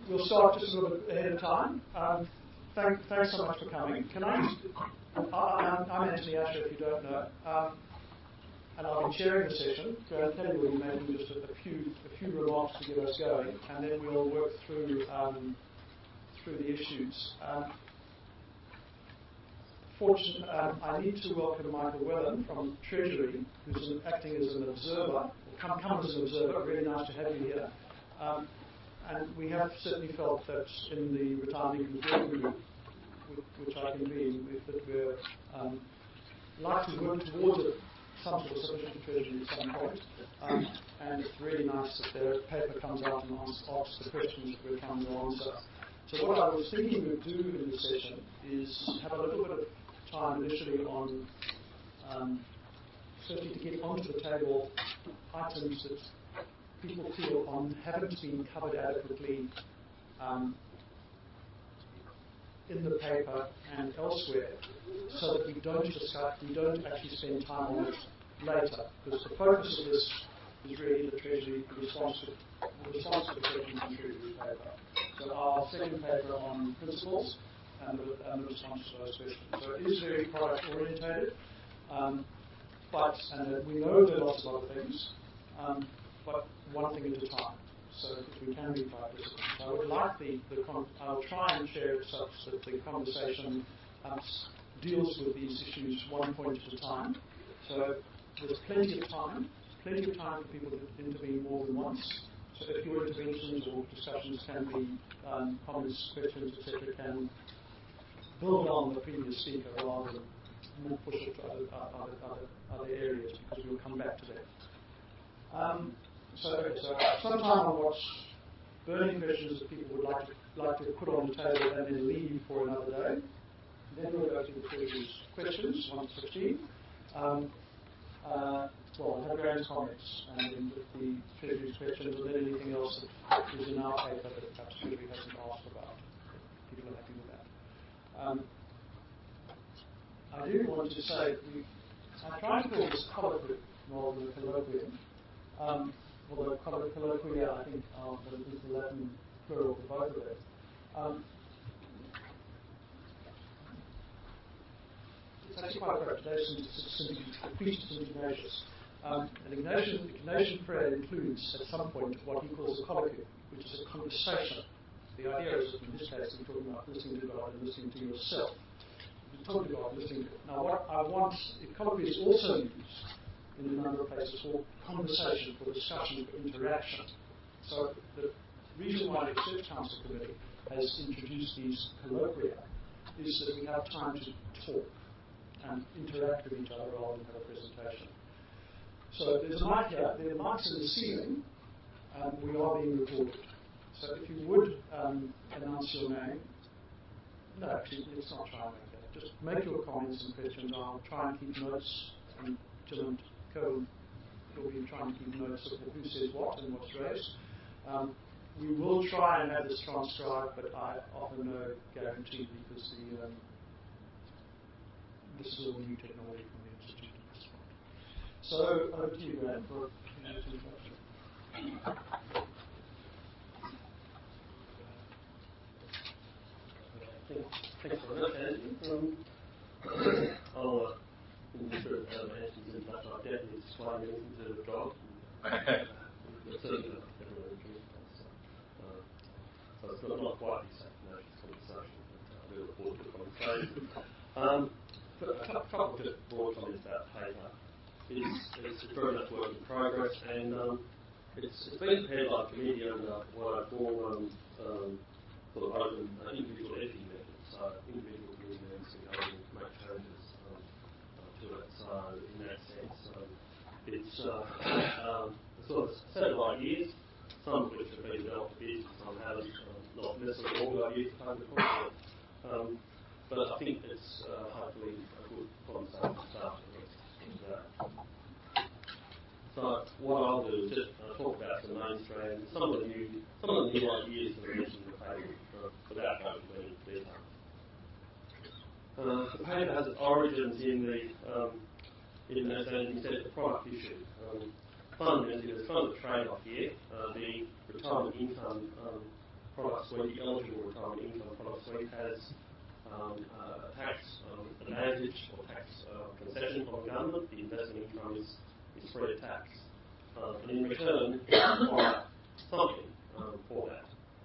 We'll start just a little bit ahead of time. Thanks so much for coming. Can I just... I'm Anthony Asher, if you don't know. And I'll be chairing the session. Kelly will be making just a few remarks to get us going, and then we'll work through the issues. I need to welcome Michael Wellen from Treasury, who's acting as an observer, come as an observer. Really nice to have you here. And we have certainly felt that in the retirement income group, which I convene, that we're like to work towards some sort of sufficient treasury at some point. And it's really nice that the paper comes out and asks the questions that we're trying to answer. So what I was thinking we'd do in this session is have a little bit of time initially on certainly to get onto the table items that people feel haven't been covered adequately in the paper and elsewhere, so that we don't actually spend time on it later. Because the focus of this is really the Treasury, the response to the questions in Treasury paper. So our second paper on principles and the response to those questions. So it is very product orientated, but we know there are lots of other things, but one thing at a time. So that we can be quite disciplined. So I would like I'll try and share it such that the conversation deals with these issues one point at a time. So there's plenty of time for people to intervene more than once. So if your interventions or discussions can be comments, questions, etc., can build on the previous speaker rather than more push it to other areas, because we'll come back to that. So sometime I'll watch burning questions that people would like to put on the table and then leave for another day. Then we'll go to the Treasury's questions, 1 to 15. Have Graham's comments, and then with the Treasury's questions, and then anything else that is in our paper that perhaps Treasury hasn't asked about. People are happy with that. I do want to say I try to call this colloquy rather than a colloquium. Although colloquia, I think, is the Latin plural for both of it. It's actually quite correct. Ecclesiastes Ignatius. An Ignatian prayer includes, at some point, what he calls a colloquy, which is a conversation. The idea is that in this case, we're talking about listening to God and listening to yourself. You're talking to God, listening to it. Now, what I want, colloquy is also used in a number of places for conversation, for discussion, for interaction. So the reason why the Research Council Committee has introduced these colloquia is that we have time to talk and interact with each other rather than have a presentation. So there's a mic here, there are mics in the ceiling, and we are being recorded. So if you would announce your name, no, actually, let's not try and make that. Just make your comments and questions. I'll try and keep notes, and Jill and Co will be trying to keep notes of who says what and what's raised. We will try and have this transcribed, but I offer no guarantee because this is all new technology from the Institute at this point. So over to you, Graham, for an introduction. Thanks very much, Andy. I'll in the spirit of Anthony's introduction, I'll definitely explain anything to the job. Certainly not everyone so it's not quite the same conversation, but I do look forward to the conversation. A couple of just broad comments about the paper. It's very much work in progress, and it's been prepared by the committee under what I call sort of open individual editing methods. So individual committee members can go in and make changes to it. So in that sense, it's sort of a set of ideas, some of which have been developed a bit, some haven't, not necessarily all the ideas have come across. But I think it's hopefully a good conversation to start with that. So what I'll do is just talk about some mainstream, some of the new ideas that are mentioned in the paper without going into any detail. The paper has its origins in as Andy said, the product issue. Fundamentally, there's kind of a trade-off here. The retirement income product suite, the eligible retirement income product suite, has a tax advantage or tax concession from the government. The investment income is free of tax. And in return, you require something for that.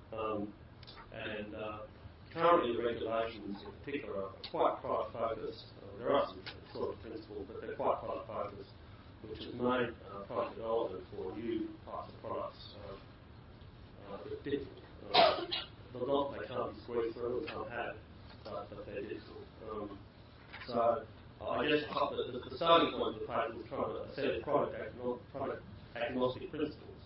Currently, the regulations in particular are quite product focused. There are some sort of principles, but they're quite product focused, which has made product development for new types of products difficult. Not they can't be squeezed through and can't have, but they're difficult. So I guess the starting point of the paper was trying to set product agnostic principles,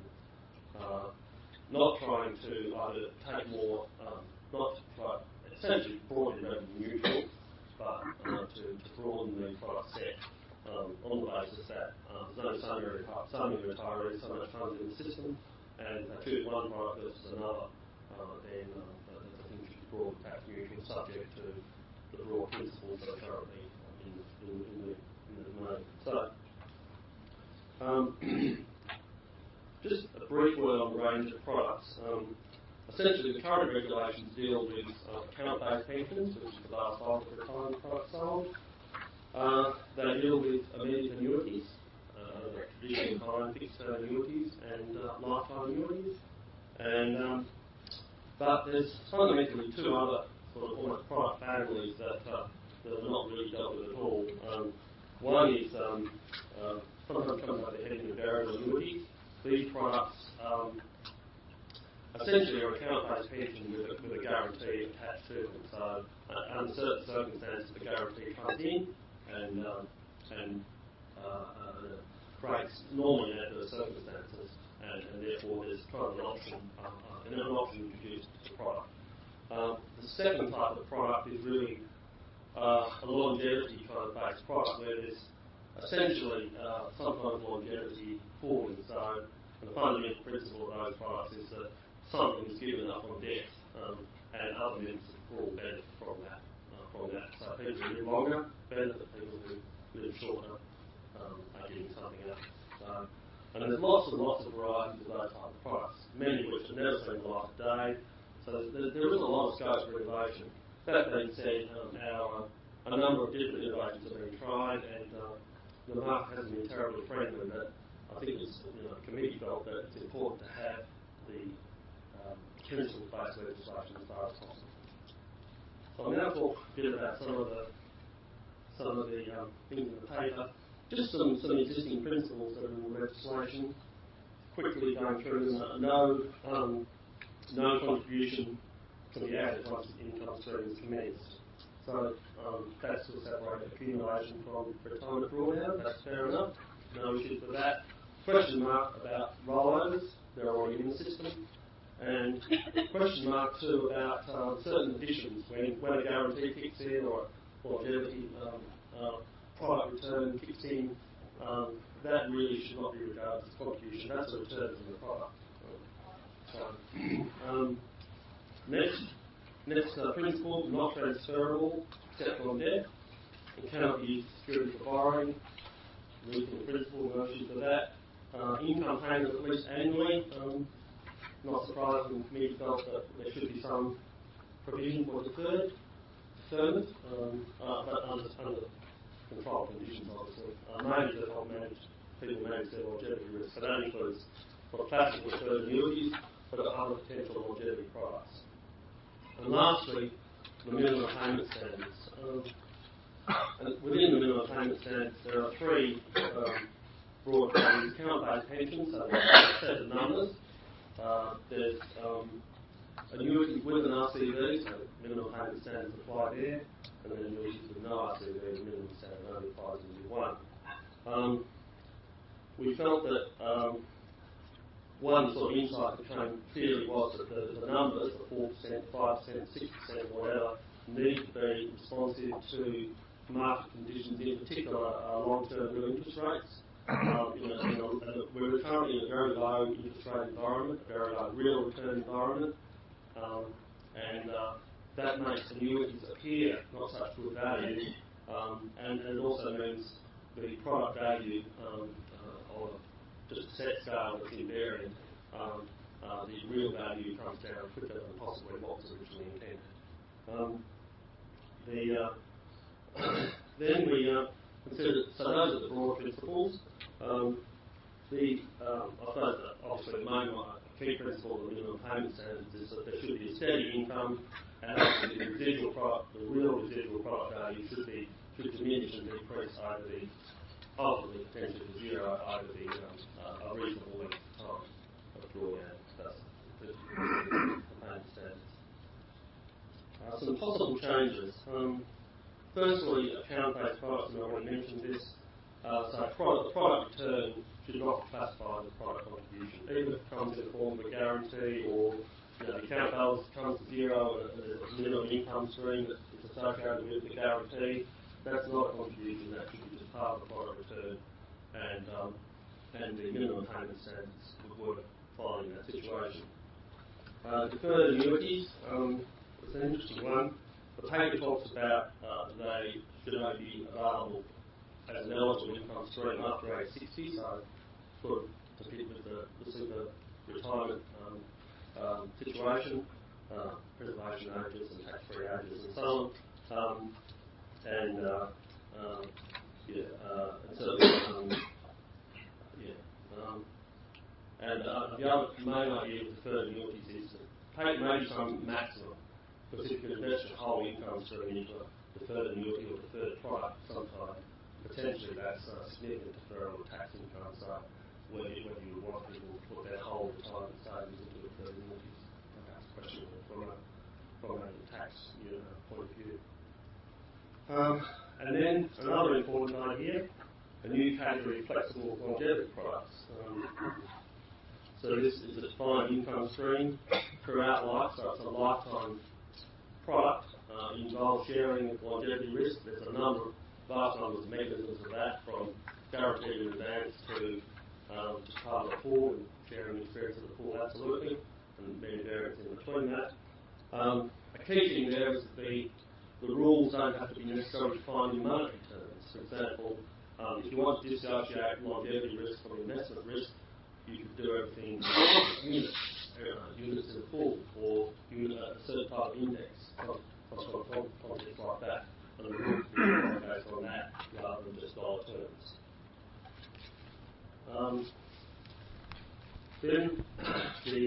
not trying to either take more, not to try essentially broadly revenue neutral, but to broaden the product set on the basis that there's only so many retirees, so much funds in the system, and if they choose one product versus another, then I think it should be broad tax neutral, subject to the broad principles that are currently in the domain. So, just a brief word on the range of products. Essentially, the current regulations deal with account-based pensions, which is the last bulk of retirement products sold. They deal with immediate annuities, traditional time fixed-term annuities, and lifetime annuities. And but there's fundamentally two other sort of almost product families that are not really dealt with at all. One is sometimes comes under the heading of variable annuities. These products essentially are account-based pension with a guarantee attached to them. So under certain circumstances, the guarantee comes in and creates normally adverse circumstances, and therefore there's kind of an option introduced to the product. The second type of product is really a longevity kind of based product where there's essentially sometimes longevity falling. So the fundamental principle of those products is that something is given up on death, and other members of the pool benefit from that. So people who live longer benefit, people who live shorter are getting something else. So, and there's lots and lots of varieties of those type of products, many of which have never seen the light of day. So there is a lot of scope for innovation. That being said, a number of different innovations have been tried, and the market hasn't been terribly friendly, but I think it's, the committee felt that it's important to have the principle-based legislation as far as possible. So I'll now talk a bit about some of the things in the paper. Just some existing principles that are in the legislation. Quickly going through them. No contribution can be added once the income stream is commenced. So that's to separate accumulation from retirement drawdown. That's fair enough. No issues with that. Question mark about rollovers. They're already in the system. And question mark 2 about certain additions when a guarantee kicks in or longevity product return kicks in. That really should not be regarded as contribution. That's a return from the product. Next principle, not transferable except on death. It cannot be used as security for borrowing. Reasonable principle, no issues with that. Income payment at least annually. Not surprising, the committee felt that there should be some provision for deferment, but under controlled conditions, obviously. Mainly to help people manage their longevity risk. So that includes classical deferred annuities, but other potential longevity products. And lastly, the minimum payment standards. And within the minimum payment standards, there are 3 broad categories: account-based pensions, so there's a set of numbers. There's annuities with an RCV, so minimum payment standards apply there, and then annuities with no RCV, the minimum standard only applies in year 1. We felt that one sort of insight that came clearly was that the numbers, the 4%, 5%, 6%, whatever, need to be responsive to market conditions, in particular long-term real interest rates. We're currently in a very low interest rate environment, a very low real return environment, and that makes annuities appear not such good value, and it also means the product value of just a set scale that's invariant the real value comes down quicker than possibly what was originally intended. Then we considered, so those are the broad principles. I suppose that obviously the main key principle of the minimum payment standards is that there should be a steady income, and actually the real residual product value should diminish and decrease over the, ultimately potentially to zero over the a reasonable length of time of drawdown. That's the payment standards. Some possible changes. Firstly, account-based products, and I already mentioned this. So the product return should not be classified as product contribution, even if it comes in the form of a guarantee, or the account balance comes to zero and there's a minimum income stream that is associated with the guarantee. That's not a contribution. That should be just part of the product return, and the minimum payment standards would work fine in that situation. Deferred annuities. It's an interesting one. The paper talks about they should only be available as an eligible income stream after age 60, so sort of to fit with the super retirement situation, preservation ages and tax-free ages and so on. And the other main idea of deferred annuities is that pay may be some maximum, because if you can invest your whole income stream into a deferred annuity or deferred product sometime, potentially that's significant deferral of tax income. So whether you want people to put their whole retirement savings into deferred annuities, that's questionable from a tax point of view. And then another important idea, a new category of flexible longevity products. So this is a defined income stream throughout life, so it's a lifetime product. Involves sharing of longevity risk. There's a vast number of mechanisms of that, from guaranteed in advance to just part of the pool and sharing the experience of the pool, absolutely, and many variants in between that. A key thing there is that the rules don't have to be necessarily defined in monetary terms. For example, if you want to dissociate longevity risk from investment risk, you could do everything in units in a pool, or a certain type of index, concepts like that, and the rules be based on that rather than just dollar terms. Then the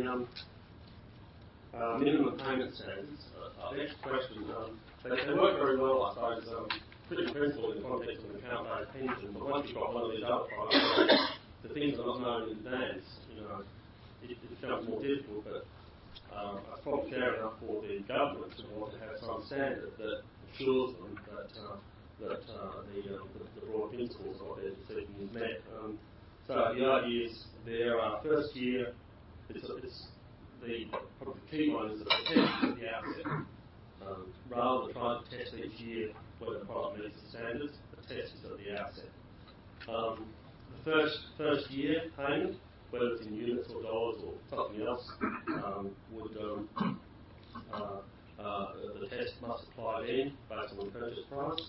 minimum payment standards. Next question. They work very well, I suppose, pretty principle in the context of an account-based pension, but once you've got one of these other products, the things are not known in advance. It becomes more difficult, but it's probably fair enough for the government to want to have some standard that assures them that the broad principles of what they're seeking is met. So the idea is their first year, probably the key one is the test at the outset. Rather than trying to test each year whether the product meets the standards, the test is at the outset. The first year payment, whether it's in units or dollars or something else, the test must apply then based on the purchase price.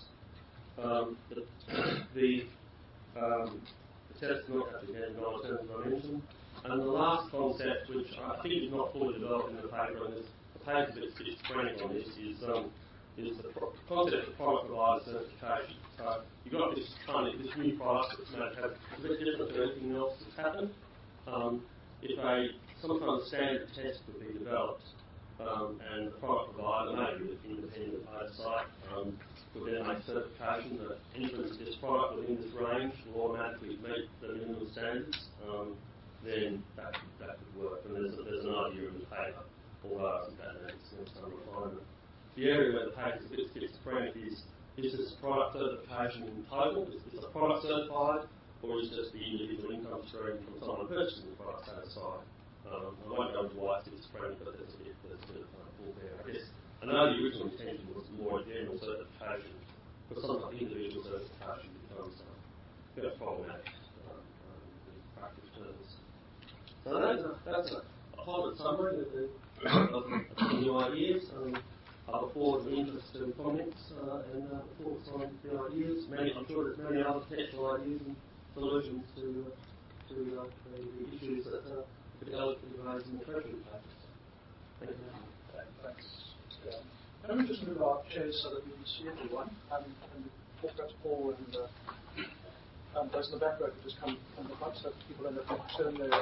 The test does not have to be in dollar terms, as I mentioned. And the last concept, which I think is not fully developed in the paper, and the paper's a bit schizophrenic on this, is the concept of product provider certification. So you've got this new product that's made to have a bit different to anything else that's happened. If some kind of standard test could be developed, and the product provider, maybe an independent oversight, would then make certification that entrance of this product within this range will automatically meet the minimum standards, then that could work. And there's an idea in the paper, although I think that needs some refinement. The area where the paper is a bit schizophrenic is this product certification in total? Is the product certified, or is just the individual income stream from someone purchasing the product satisfied? I won't go into why it's schizophrenic, but there's a bit of pull there. I guess I know the original intention was more a general certification, but sometimes individual certification becomes a bit problematic in practice terms. So that's a pilot summary of the new ideas. I look forward to interested comments and thoughts on the ideas. I'm sure there's many other potential ideas and solutions to the issues that have could be eloquently raised in the Treasury papers. Thank you. Thanks. Let me just move our chairs so that we can see everyone. And talk to Paul and those in the back row could just come from the front so that people don't have to turn their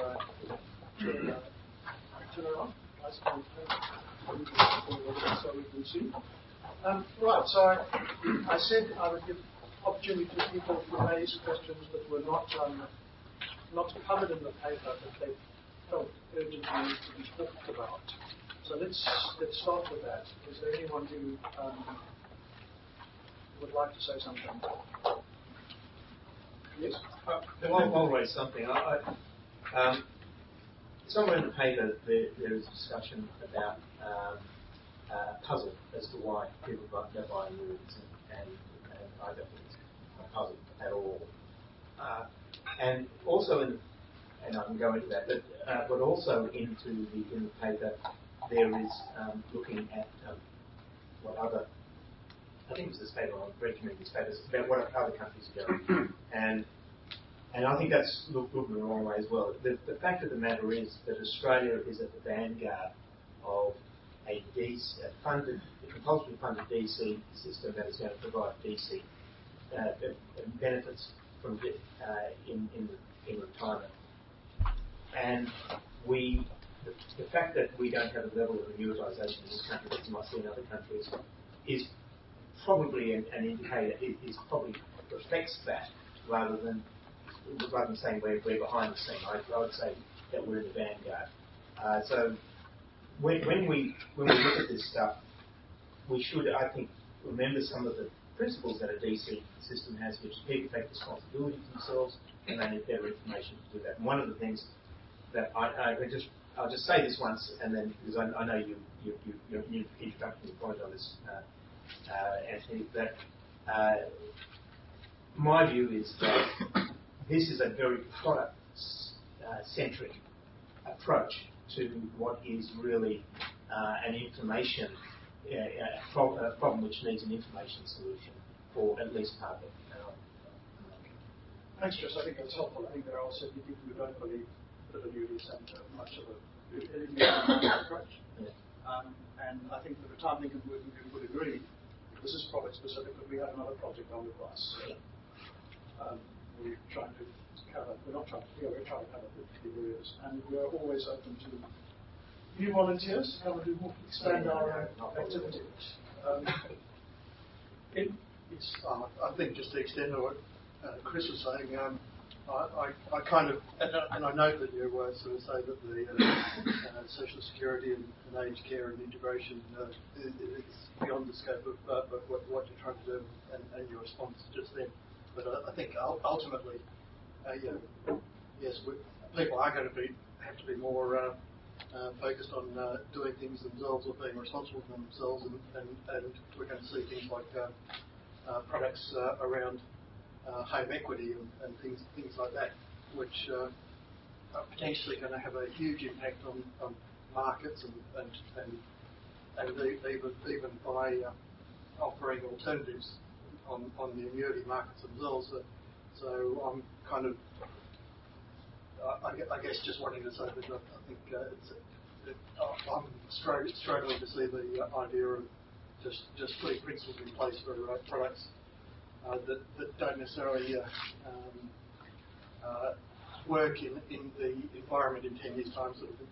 around. So we can see. Right, so I said I would give opportunity to people to raise questions that were not covered in the paper, but they felt urgently to be talked about. So let's start with that. Is there anyone who would like to say something? Yes? I'll raise something. Somewhere in the paper there is a discussion about a puzzle as to why people don't buy annuities, and I don't think it's a puzzle at all. And also, and I can go into that, but also in the paper there is looking at what other, I think it was this paper on Red Community Status, about what other countries are doing. And I think that's looking the wrong way as well. The fact of the matter is that Australia is at the vanguard of a compulsory funded DC system that is going to provide DC benefits from in retirement. And the fact that we don't have a level of annuitisation in this country that you might see in other countries is probably an indicator. It probably reflects that rather than saying we're behind the scene. I would say that we're in the vanguard. So when we look at this stuff, we should, I think, remember some of the principles that a DC system has, which people take responsibility for themselves and they need better information to do that. And one of the things that I'll just say this once, and then because I know you introductory point on this, Anthony, that my view is that this is a very product-centric approach to what is really an information problem which needs an information solution for at least part of it. Thanks, Jess. I think that's helpful. I think there are certainly people who don't believe that annuities have much of a approach. Yeah. And I think the retirement income movement would agree. This is product specific, but we have another project on the class. We're trying to cover. We're trying to cover the areas, and we're always open to new volunteers to come and expand our activity. I think just to extend on what Chris was saying, I kind of, and I know that you sort of say that the social security and aged care and integration is beyond the scope of what you're trying to do and your response just then. But I think ultimately, yes, people are going to have to be more focused on doing things themselves or being responsible for themselves, and we're going to see things like products around home equity and things like that, which are potentially going to have a huge impact on markets and even by offering alternatives on the annuity markets themselves. So I'm kind of, I guess, just wanting to say that I think I'm struggling to see the idea of just putting principles in place for products that don't necessarily work in the environment in 10 years' time, sort of thing.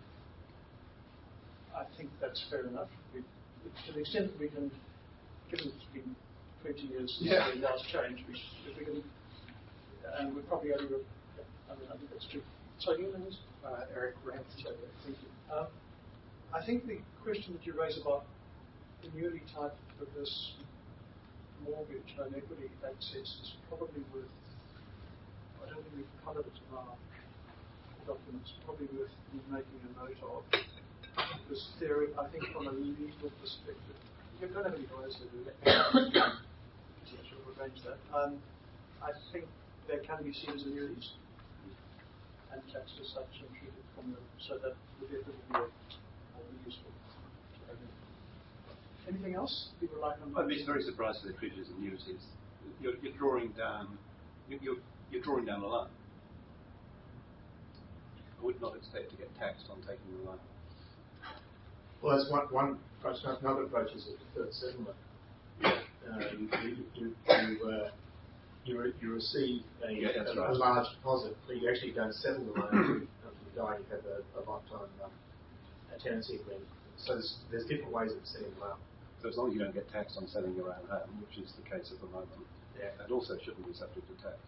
I think that's fair enough. To the extent that we can, given it's been 20 years since the last change, if we can, and we're probably only, I think that's true. So your name is? Eric Rance. Thank you. I think the question that you raise about annuity type versus mortgage home equity access is probably worth, I don't think we've covered it in our documents, probably worth making a note of. Because theory, I think from a legal perspective, you don't have any lawyers who do that. We'll arrange that. I think there can be seen as annuities and taxed as such and treated from them, so that would definitely be useful. Anything else people would like to know? I'd be very surprised if they're treated as annuities. You're drawing down a loan. I would not expect to get taxed on taking the loan. Well, that's one approach. Another approach is a deferred settlement. You receive a large deposit, but you actually don't settle the loan until you die. You have a lifetime tenancy agreement. So there's different ways of setting them up. So as long as you don't get taxed on selling your own home, which is the case at the moment, that also shouldn't be subject to tax.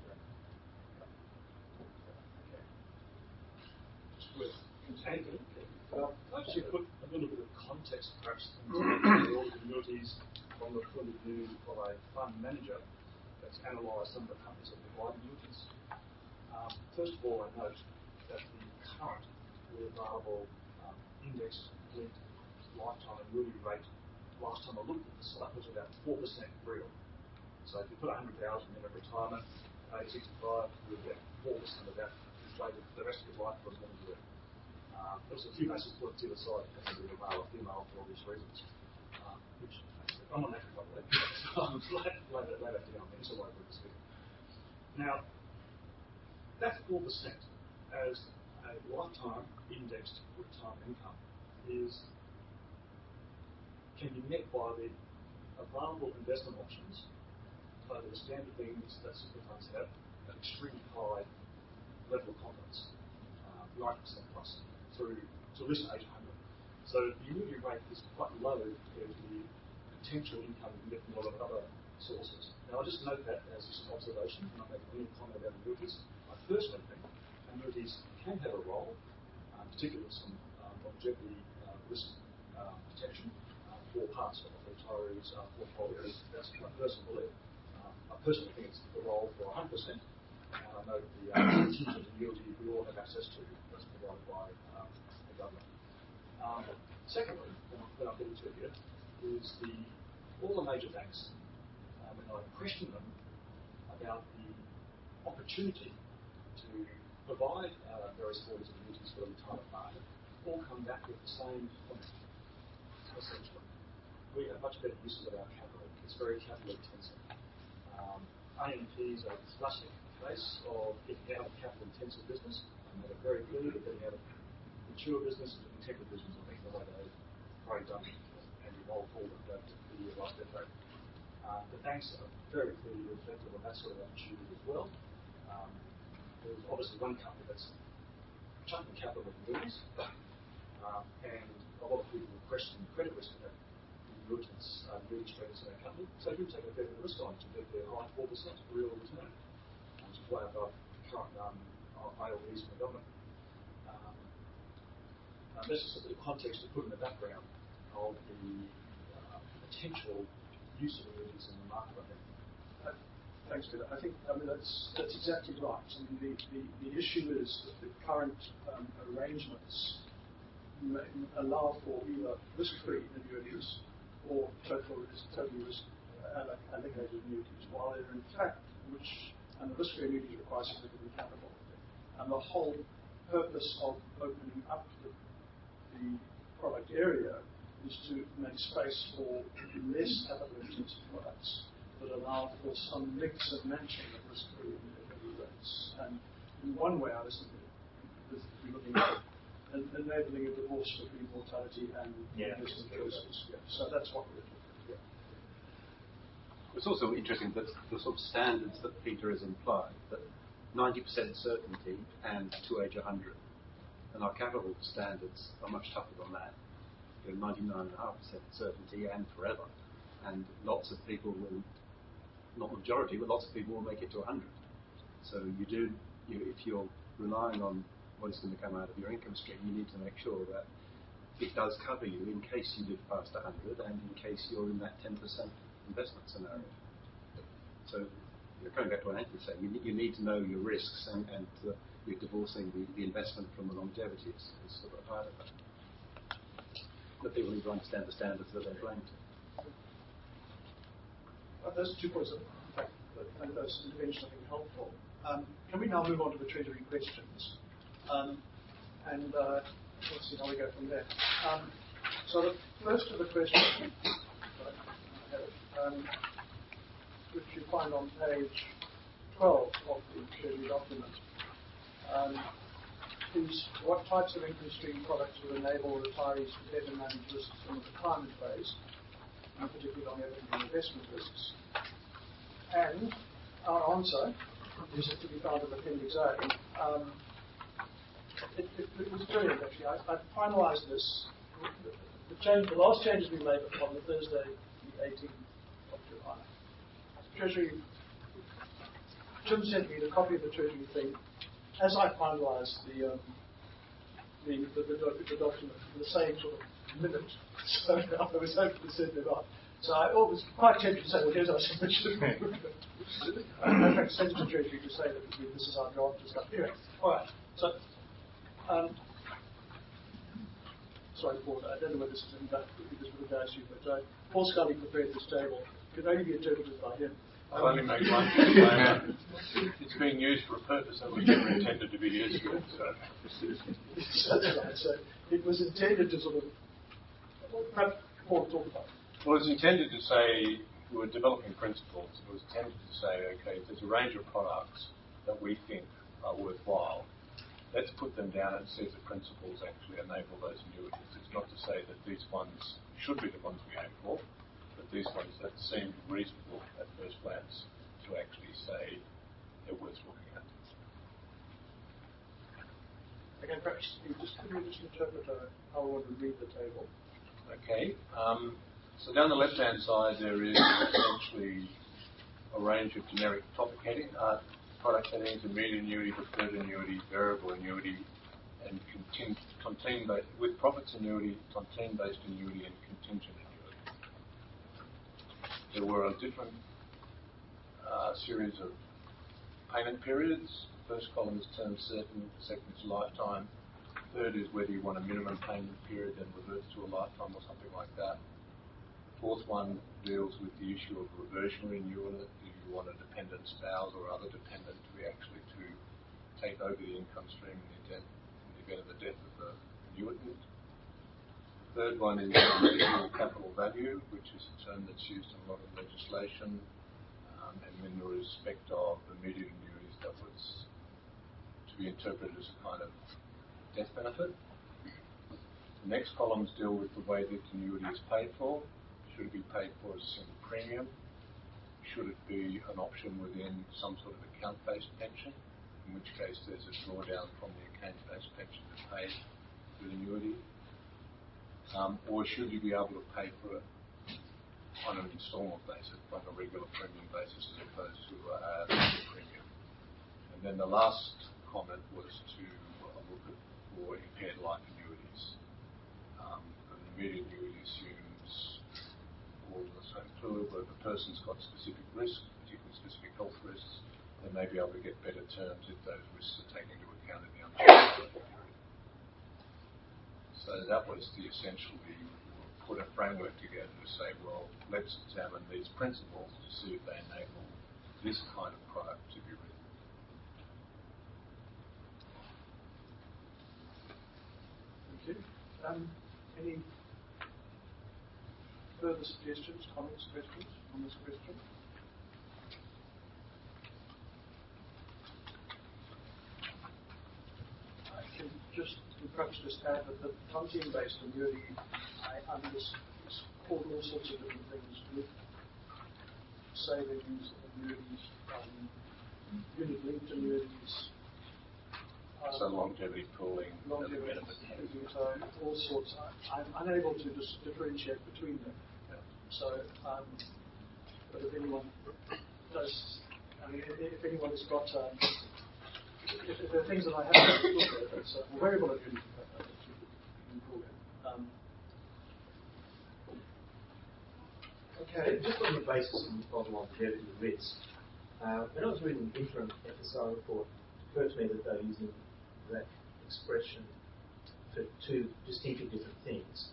Containing, I'd actually put a little bit of context perhaps into all the annuities from the point of view of a fund manager that's analysed some of the companies that provide annuities. First of all, I note that the currently available index-linked lifetime annuity rate, last time I looked at the site, was about 4% real. So if you put 100,000 in at retirement, age 65, you'll get 4% of that inflated for the rest of your life for as long as you live. There's a few basic points either side, depending on male or female for obvious reasons. Which I'm on that for a couple of weeks, so I'm lay that down. It's a way of speaking. Now, that 4% as a lifetime indexed retirement income can be met by the available investment options over the standard things that super funds have, an extremely high level of confidence, 90% plus, through to at least 800. So the annuity rate is quite low compared to the potential income you can get from a lot of other sources. Now I just note that as just an observation, I'm not making any comment about annuities. I personally think annuities can have a role, particularly some longevity risk protection for parts of retirees' portfolios. That's my personal belief. I personally think it's a role for 100%. And I know the contingent annuity we all have access to that's provided by the government. Secondly, what I'm getting to here is all the major banks, when I question them about the opportunity to provide various forms of annuities for the retirement market, all come back with the same comment, essentially. We have much better uses of our capital. It's very capital intensive. AMPs are a classic case of getting out of a capital-intensive business and made it very clear that getting out of mature business and protected business, I think, the way they've probably done and evolved forward over the last decade. The banks are very clearly reflective of that sort of attitude as well. There's obviously one company that's chucking capital into business, and a lot of people question the credit risk of that annuity streams in our company. So you take a fair bit of risk on to get their high 4% real return, which is way above current ALPs from the government. That's just a bit of context to put in the background of the potential use of annuities in the market, I think. Thanks, Peter. I think that's exactly right. I mean, the issue is that the current arrangements allow for either risk-free annuities or totally risk allocated annuities, while they're in fact, and the risk-free annuities require significant capital. And the whole purpose of opening up the product area is to make space for less capital-intensive products that allow for some mix and matching of risk-free and liability rates. And in one way, I was thinking, looking at enabling a divorce between mortality and investment choices. Yeah. So that's what we're looking at. It's also interesting that the sort of standards that Peter has implied, that 90% certainty and to age 100. And our capital standards are much tougher than that. 99.5% certainty and forever. And lots of people will, not majority, but lots of people will make it to 100. So if you're relying on what is going to come out of your income stream, you need to make sure that it does cover you in case you live past 100 and in case you're in that 10% investment scenario. So coming back to what Anthony said, you need to know your risks, and you're divorcing the investment from the longevity is sort of part of it. But people need to understand the standards that they're playing to. Those are 2 points that those interventions I think are helpful. Can we now move on to the Treasury questions? Let's see how we go from there. So the first of the questions, which you find on page 12 of the Treasury document, is what types of income stream products will enable retirees to better manage risks in the retirement phase, and particularly longevity and investment risks. And our answer is to be found in Appendix A. It was brilliant, actually. I finalised this. The last changes we made on the Thursday, the 18th of July. Treasury, Jim sent me the copy of the Treasury thing as I finalised the document in the same sort of minute. So I was hoping to send it on. So I was quite tempted to say, well, here's our submission. In fact, sent it to Treasury to say that this is our draft and stuff. Anyway, all right. So, sorry, Paul, I don't know whether this would embarrass you, but Paul Scully prepared this table. It could only be interpreted by him. I'll only make one disclaimer. It's being used for a purpose that was never intended to be used for. So. That's right. So it was intended to sort of, perhaps Paul talk about it. Well, it's intended to say, we were developing principles. It was intended to say, okay, there's a range of products that we think are worthwhile. Let's put them down and see if the principles actually enable those annuities. It's not to say that these ones should be the ones we aim for, but these ones that seem reasonable at first glance to actually say they're worth looking at. Again, perhaps could you just interpret how I want to read the table? Okay. So down the left-hand side, there is essentially a range of generic topic heading, product headings: immediate annuity, deferred annuity, variable annuity, and with profits annuity, tontine-based annuity, and contingent annuity. There were a different series of payment periods. The first column is term certain, the second is lifetime. Third is whether you want a minimum payment period and reverts to a lifetime or something like that. Fourth one deals with the issue of reversionary annuity. Do you want a dependent spouse or other dependent to take over the income stream in the event of the death of the annuitant? The third one is residual capital value, which is a term that's used in a lot of legislation, and in the respect of immediate annuities that was to be interpreted as a kind of death benefit. The next columns deal with the way that annuity is paid for. Should it be paid for as a single premium? Should it be an option within some sort of account-based pension, in which case there's a drawdown from the account-based pension to pay for the annuity? Or should you be able to pay for it on an instalment basis, on a regular premium basis, as opposed to a premium? And then the last comment was to look at for impaired life annuities. An immediate annuity assumes all the same fluid, but if a person's got specific risk, particularly specific health risks, they may be able to get better terms if those risks are taken into account in the underwriting period. So that was the essentially put a framework together to say, well, let's examine these principles to see if they enable this kind of product to be written. Thank you. Any further suggestions, comments, questions on this question? I can perhaps just add that the tontine-based annuity, it's called all sorts of different things with savings annuities, unit-linked annuities. So longevity pooling, longevity, so all sorts. I'm unable to differentiate between them. Yeah. So, but if anyone does, if anyone has got, if there are things that I haven't looked at, it's a variable annuity you can pull in. Okay, just on the basis of longevity risk, when I was reading the interim FSI report, it occurred to me that they're using that expression for two distinctly different things.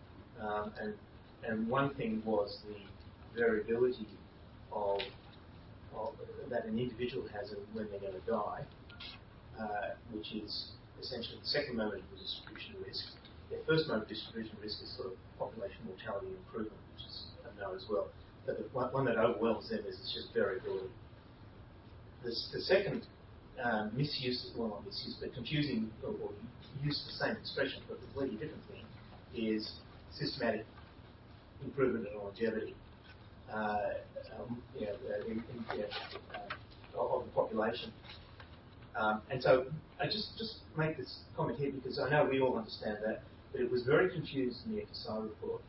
And one thing was the variability of that an individual has when they're going to die, which is essentially the second mode of the distribution risk. The first mode of distribution risk is sort of population mortality improvement, which is a no as well. But the one that overwhelms them is it's just variability. The second misuse, well not misuse, but confusing or use the same expression but a completely different thing is systematic improvement in longevity of the population. And so I just make this comment here because I know we all understand that, but it was very confused in the FSI report.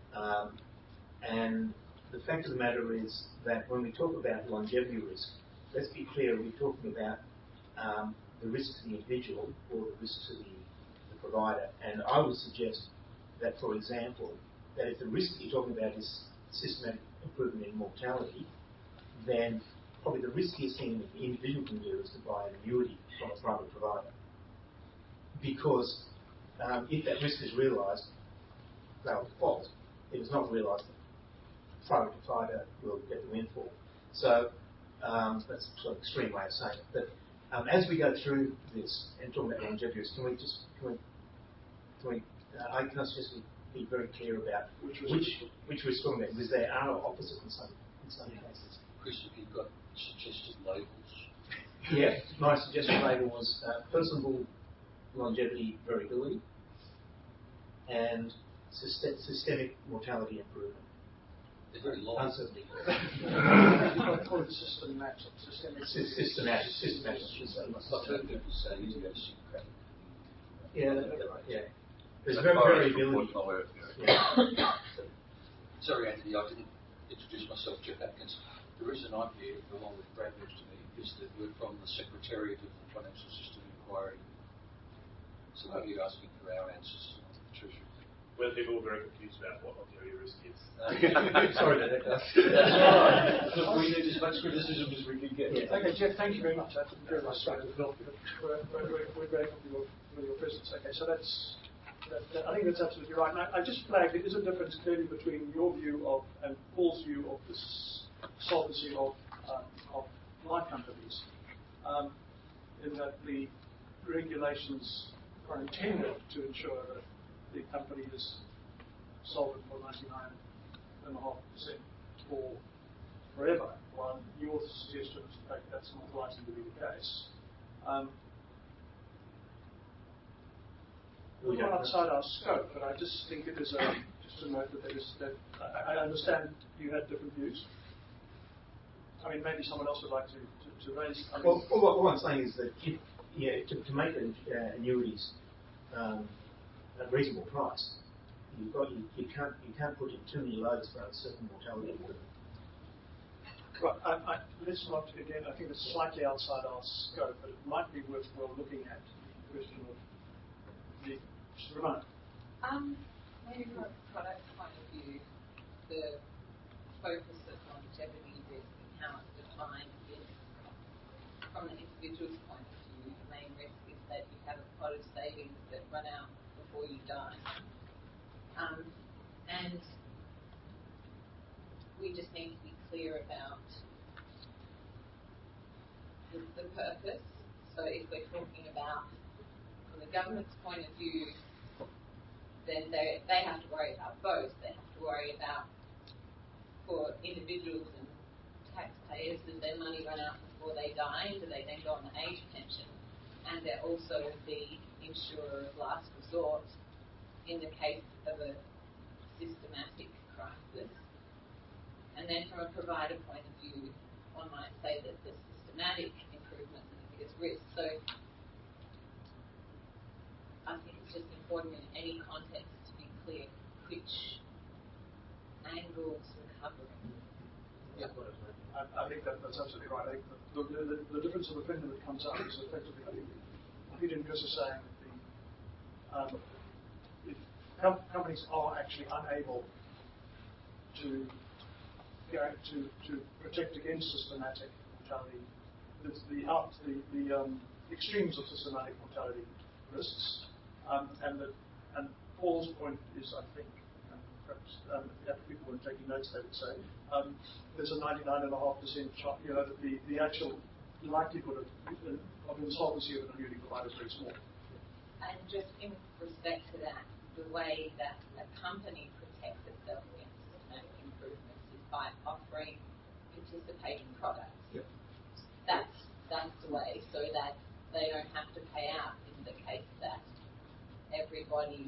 And the fact of the matter is that when we talk about longevity risk, let's be clear, we're talking about the risk to the individual or the risk to the provider. And I would suggest that, for example, that if the risk that you're talking about is systematic improvement in mortality, then probably the riskiest thing that the individual can do is to buy an annuity from a private provider. Because if that risk is realised, they'll default. If it's not realised, the private provider will get the windfall. So that's sort of an extreme way of saying it. But as we go through this and talk about longevity risk, can I suggest we be very clear about which we're talking about, because they are opposite in some cases. Chris, have you got suggested labels? Yeah, my suggested label was personable longevity variability and systemic mortality improvement. They're very long. Uncertainty. I call it systematic. Systematic. I've heard people say idiosyncratic. Yeah, yeah. There's variability. Yeah. Sorry, Anthony, I didn't introduce myself. Jeff Atkins. The reason I'm here, along with Brad next to me, is that we're from the Secretariat of the Financial System Inquiry. So maybe you're asking for our answers on the Treasury. Well, people are very confused about what longevity risk is. Sorry about that, guys. That's all right. Look, we need as much criticism as we can get. Yeah. Okay, Jeff, thank you very much. That's very much so. We're grateful for your presence. Okay, so I think that's absolutely right. And I just flagged there is a difference clearly between your view of and Paul's view of the solvency of life companies, in that the regulations are intended to ensure that the company is solvent for 99.5% for forever, while your suggestion is in fact that's not likely to be the case. We're not outside our scope, but I just think it is just to note that I understand you had different views. I mean, maybe someone else would like to raise. Well, what I'm saying is that to make annuities at a reasonable price, you can't put in too many loads for uncertain mortality. Right. Let's not again. I think it's slightly outside our scope, but it might be worthwhile looking at the question of the Ramona. Maybe from a product point of view, the focus of longevity risk and how it's defined is, from the individual's point of view, the main risk is that you have a pot of savings that run out before you die. And we just need to be clear about the purpose. So if we're talking about, from the government's point of view, then they have to worry about both. They have to worry about, for individuals and taxpayers, does their money run out before they die, and do they then go on the age pension? And they're also the insurer of last resort in the case of a systematic crisis. And then from a provider point of view, one might say that the systematic improvements are the biggest risk. So I think it's just important in any context to be clear which angles we're covering. Yeah. I think that's absolutely right. I think the difference of opinion that comes up is effectively, I think Peter and Chris are saying that if companies are actually unable to protect against systematic mortality, the extremes of systematic mortality risks, and Paul's point is, I think, perhaps if people were taking notes, they would say there's a 99.5% chance, that the actual likelihood of insolvency of an annuity provider is very small. And just in respect to that, the way that a company protects itself against systematic improvements is by offering participating products. Yep. That's that's the way, so that they don't have to pay out in the case that everybody.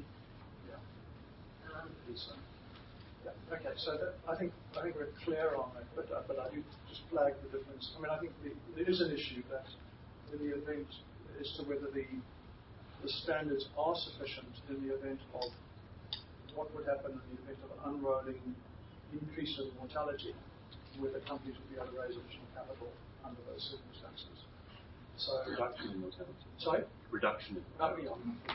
Okay, so I think we're clear on that, but I do just flag the difference. I mean, I think there is an issue that in the event as to whether the standards are sufficient in the event of what would happen in the event of an unrolling increase in mortality, whether companies would be able to raise additional capital under those circumstances. So reduction in mortality. Sorry? Reduction in mortality.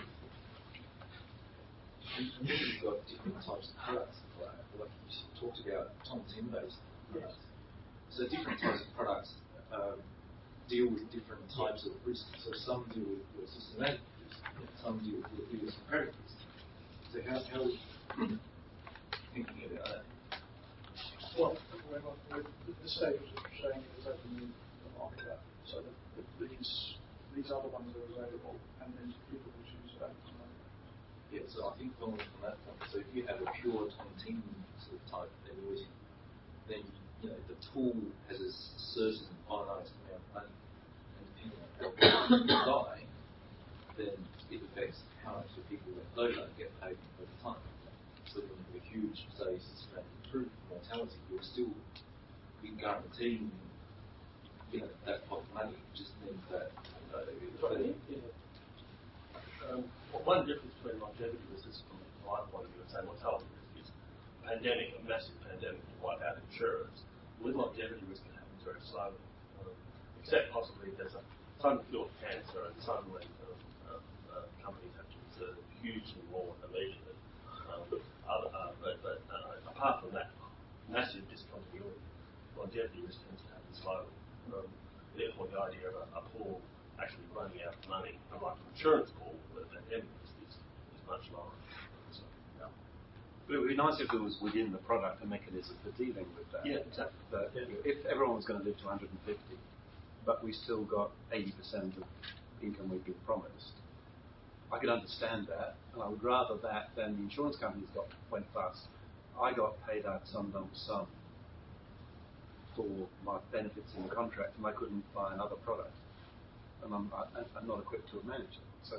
You've got different types of products. Like you talked about tontine-based products. So different types of products deal with different types of risk. So some deal with systematic risk, some deal with idiosyncratic risk. So how are we thinking about that? Well, the stage of showing is opening the market up, so that these other ones are available, and then people will choose that. Yeah, so I think following from that point, so if you have a pure tontine sort of type annuity, then the tool has a certain finite amount of money, and depending on what people die, then it affects how much the people that don't get paid over time. So when you have a huge, say, systematic improved mortality, you're still guaranteeing that pot of money. It just means that one difference between longevity risk is from my point of view and say mortality risk is pandemic, a massive pandemic can wipe out insurance. With longevity risk it happens very slowly. Except possibly if there's a sudden cure of cancer and suddenly companies have to reserve hugely more immediately. But apart from that massive discontinuity, longevity risk tends to happen slowly. Therefore the idea of a pool actually running out of money, unlike an insurance pool, where the pandemic is much lower. So, yeah. But it would be nice if there was within the product a mechanism for dealing with that. Yeah, exactly. That if everyone was going to live to 150, but we still got 80% of income we've been promised, I could understand that, and I would rather that than the insurance companies went bust. I got paid out some lump sum for my benefits in the contract, and I couldn't buy another product. And I'm not equipped to manage it. So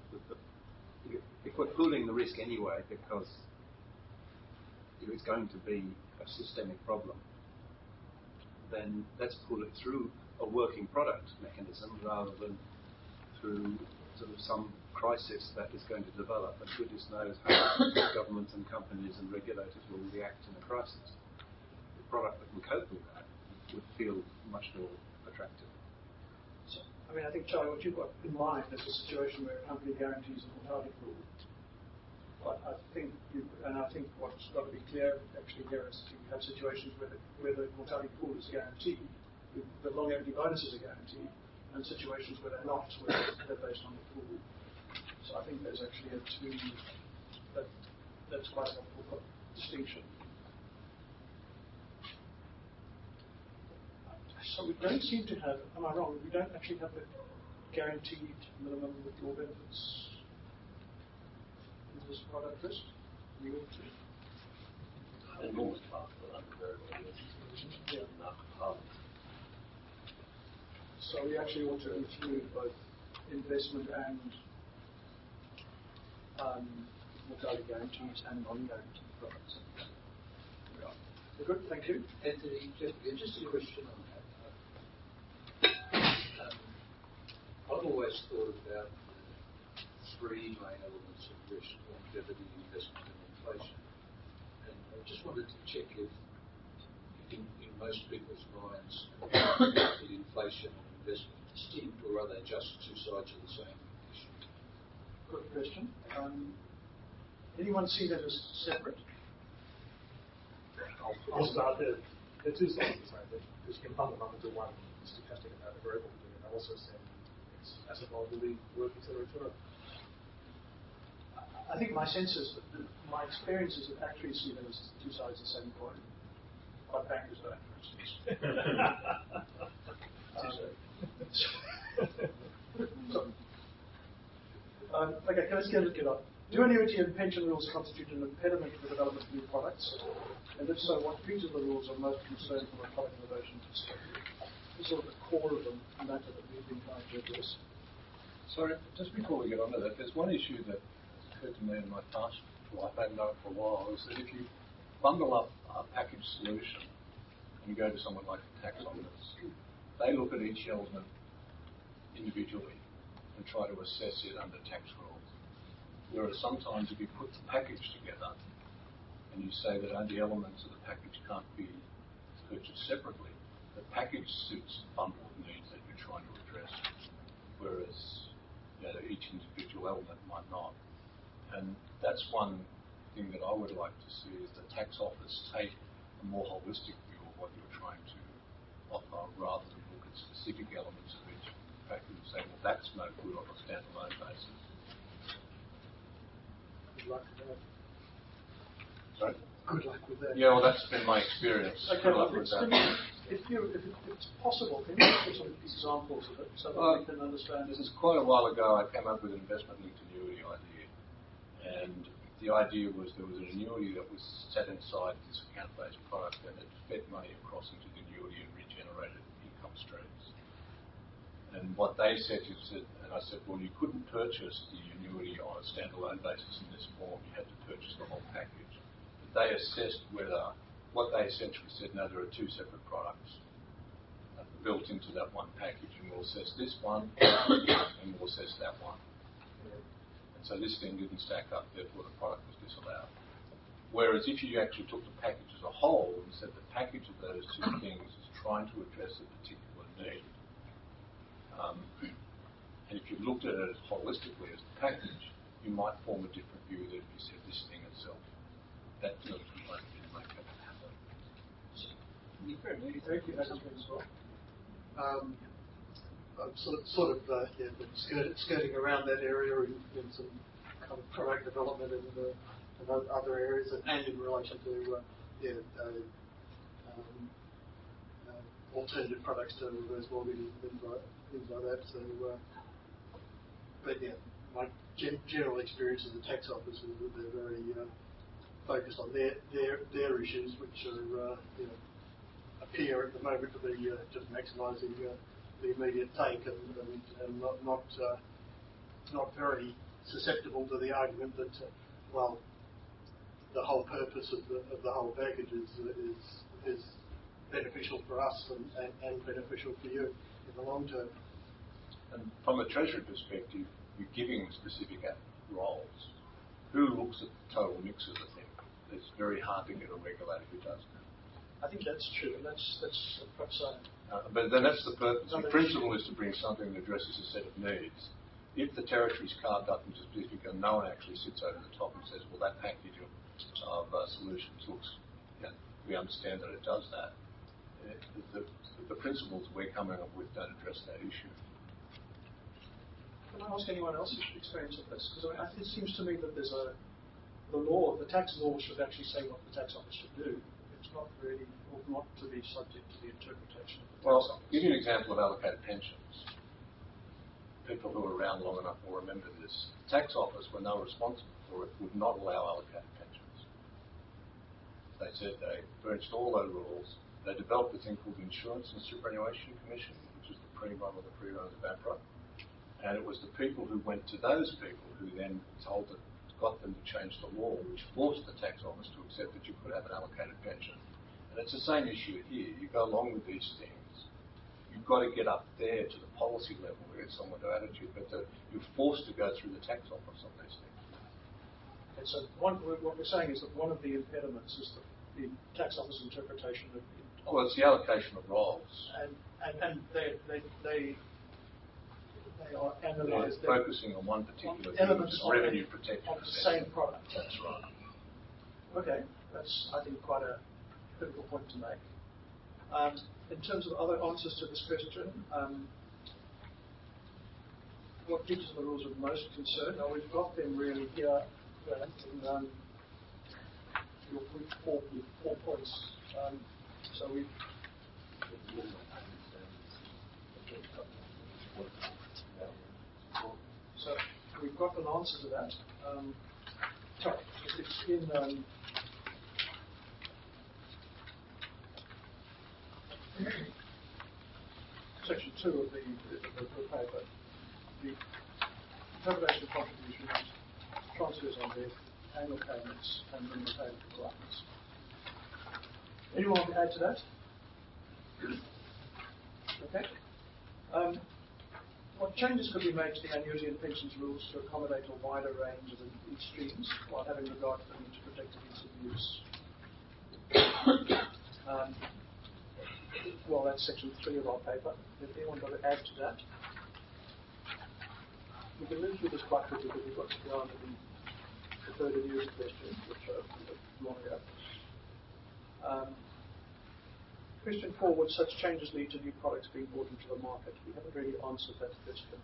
if we're pooling the risk anyway, because it's going to be a systemic problem, then let's pull it through a working product mechanism rather than through sort of some crisis that is going to develop, and goodness knows how governments and companies and regulators will react in a crisis. The product that can cope with that would feel much more attractive. I mean, I think, Charlie, what you've got in mind is a situation where a company guarantees a mortality pool. But I think what's got to be clear actually here is you have situations where the mortality pool is guaranteed, the longevity bonuses are guaranteed, and situations where they're not, where they're based on the pool. So I think there's actually that's quite a helpful distinction. So we don't seem to have, am I wrong, we don't actually have the guaranteed minimum withdrawal benefits in this product list? You ought to. Enormous part of that, very well. Yeah. So we actually ought to include both investment and mortality guarantees and non-guaranteed products. Yeah. Good, thank you. Anthony, just a question on that. I've always thought about the three main elements of risk: longevity, investment, and inflation. And I just wanted to check if in most people's minds, inflation and investment are distinct, or are they just two sides of the same issue? Good question. Anyone see that as separate? I'll start there. The two sides of the same thing, because you can bundle them into one stochastic and a variable analysis, and it's asset liability work, etc. I think my sense is that my experience is that actuaries see them as two sides of the same coin, but bankers don't, for instance. Okay, let's get on. Do annuity and pension rules constitute an impediment to the development of new products? And if so, what features of the rules are most concerning from a product innovation perspective? sort of the core of the matter that we've been trying to address. Sorry, just before we get on to that, there's one issue that occurred to me in my past life, I hadn't known for a while, is that if you bundle up a package solution and you go to someone like a tax office, they look at each element individually and try to assess it under tax rules. Whereas sometimes if you put the package together and you say that only elements of the package can't be purchased separately, the package suits the bundle of needs that you're trying to address, whereas each individual element might not. And that's one thing that I would like to see, is the tax office take a more holistic view of what you're trying to offer, rather than look at specific elements of each package and say, well, that's no good on a standalone basis. Good luck with that. Sorry? Good luck with that. Yeah, well, that's been my experience. Okay, Good luck with that. If it's possible, can you give some examples of it so that we can understand? This is quite a while ago. I came up with an investment-linked annuity idea, and the idea was there was an annuity that was set inside this account-based product, and it fed money across into the annuity and regenerated income streams. And what they said is that, and I said, well, you couldn't purchase the annuity on a standalone basis in this form. You had to purchase the whole package. But they assessed whether, what they essentially said, no, there are two separate products built into that one package, and we'll assess this one and we'll assess that one. And so this thing didn't stack up, therefore the product was disallowed. Whereas if you actually took the package as a whole and said the package of those two things is trying to address a particular need, and if you looked at it holistically as a package, you might form a different view than if you said this thing itself. That sort of component didn't make that happen. Thank you, Mr. Spencer. I'm sort of been skirting around that area in some kind of product development and other areas, and in relation to alternative products to reverse mortgages and things like that. So, but yeah, my general experience of the tax office is that they're very focused on their issues, which are appear at the moment to be just maximising the immediate take, and not very susceptible to the argument that well, the whole purpose of the whole package is beneficial for us and beneficial for you in the long term. And from a Treasury perspective, you're giving specific roles. Who looks at the total mix of the thing? It's very hard to get a regulator who does that. I think that's true, and that's perhaps but then that's the purpose. The principle is to bring something that addresses a set of needs. If the territory's carved up into specific and no one actually sits over the top and says, well, that package of solutions looks, we understand that it does that, the principles we're coming up with don't address that issue. Can I ask anyone else's experience of this? Because it seems to me that there's the tax law should actually say what the tax office should do. It's not really, or not to be subject to the interpretation of the tax office. Well, give you an example of allocated pensions. People who are around long enough will remember this. The tax office, when they were responsible for it, would not allow allocated pensions. They said they breached all their rules. They developed a thing called the Insurance and Superannuation Commission, which is the pre-run of APRA. And it was the people who went to those people who then got them to change the law, which forced the tax office to accept that you could have an allocated pension. And it's the same issue here. You go along with these things. You've got to get up there to the policy level where it's somewhat of attitude, but you're forced to go through the tax office on these things. And so what we're saying is that one of the impediments is the tax office interpretation of... Well, it's the allocation of roles. And they are analysed... They're focusing on one particular thing, revenue protection. Of the same product. That's right. Okay, that's, I think, quite a critical point to make. In terms of other answers to this question, what features of the rules of most concern? Now, we've got them really here in your group 4 points. So we've... So we've got an answer to that. It's in... section 2 of the paper, the interpretation of contributions, transfers on death, annual payments, and minimum payment requirements. Anyone want to add to that? Okay. What changes could be made to the annuity and pensions rules to accommodate a wider range of these streams while having regard to the need to protect against abuse? Well, that's section 3 of our paper. If anyone got to add to that? We can move through this quite quickly because we've got to go on to the deferred annuity question, which I long ago. Question 4, would such changes lead to new products being brought into the market? We haven't really answered that question.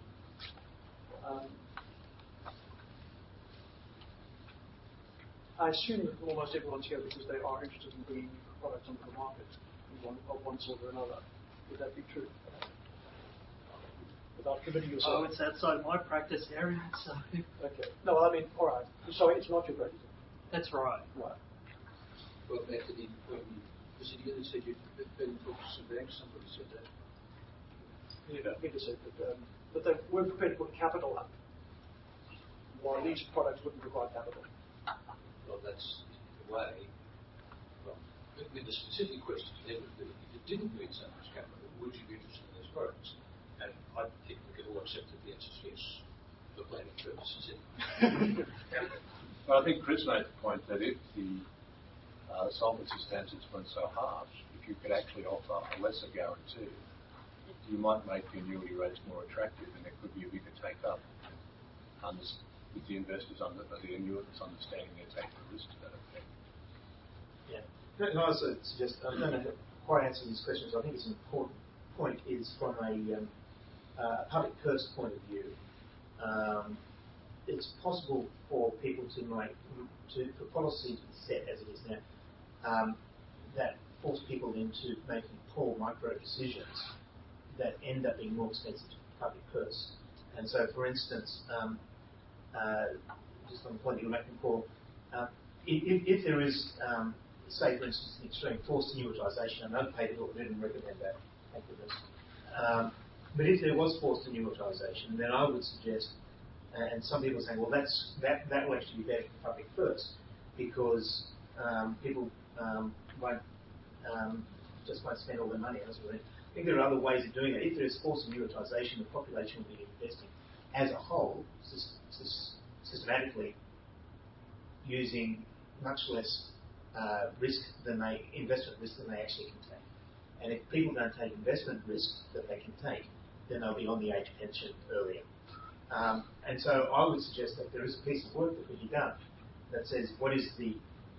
I assume that almost everyone's here because they are interested in bringing new products onto the market of one sort or another. Would that be true? Without committing yourself. Oh, it's outside my practice area, so. Okay. No, I mean, all right. Sorry, it's not your practice. That's right. Right. Well, back to the point you said you'd been talking to some banks, somebody said that. Yeah, Peter said that they weren't prepared to put capital up, while these products wouldn't require capital. Well, that's the way. Well, with the specific question then would be, if it didn't need so much capital, would you be interested in those products? And I think we could all accept that the answer is yes, for planning purposes. Well, I think Chris made the point that if the solvency standards weren't so harsh, if you could actually offer a lesser guarantee, you might make the annuity rates more attractive, and there could be a bigger take-up with the investors the annuitants understanding they're taking the risk to that effect. Yeah. Can I also suggest, I don't know how to quite answer these questions, I think it's an important point, is from a public purse point of view, it's possible for people to for policy to be set as it is now, that force people into making poor micro decisions that end up being more expensive to the public purse. And so, for instance, just on the point you were making, Paul, if there is, say, for instance, an extreme forced annuitisation, and I've paid it, I didn't recommend that, thank goodness. But if there was forced annuitisation, then I would suggest, and some people are saying, well, that will actually be better for public first, because people won't spend all their money on this sort of thing. I think there are other ways of doing it. If there is forced annuitisation, the population will be investing as a whole, systematically, using much less investment risk than they actually can take. And if people don't take investment risk that they can take, then they'll be on the age pension earlier. And so I would suggest that there is a piece of work that could be done that says what is the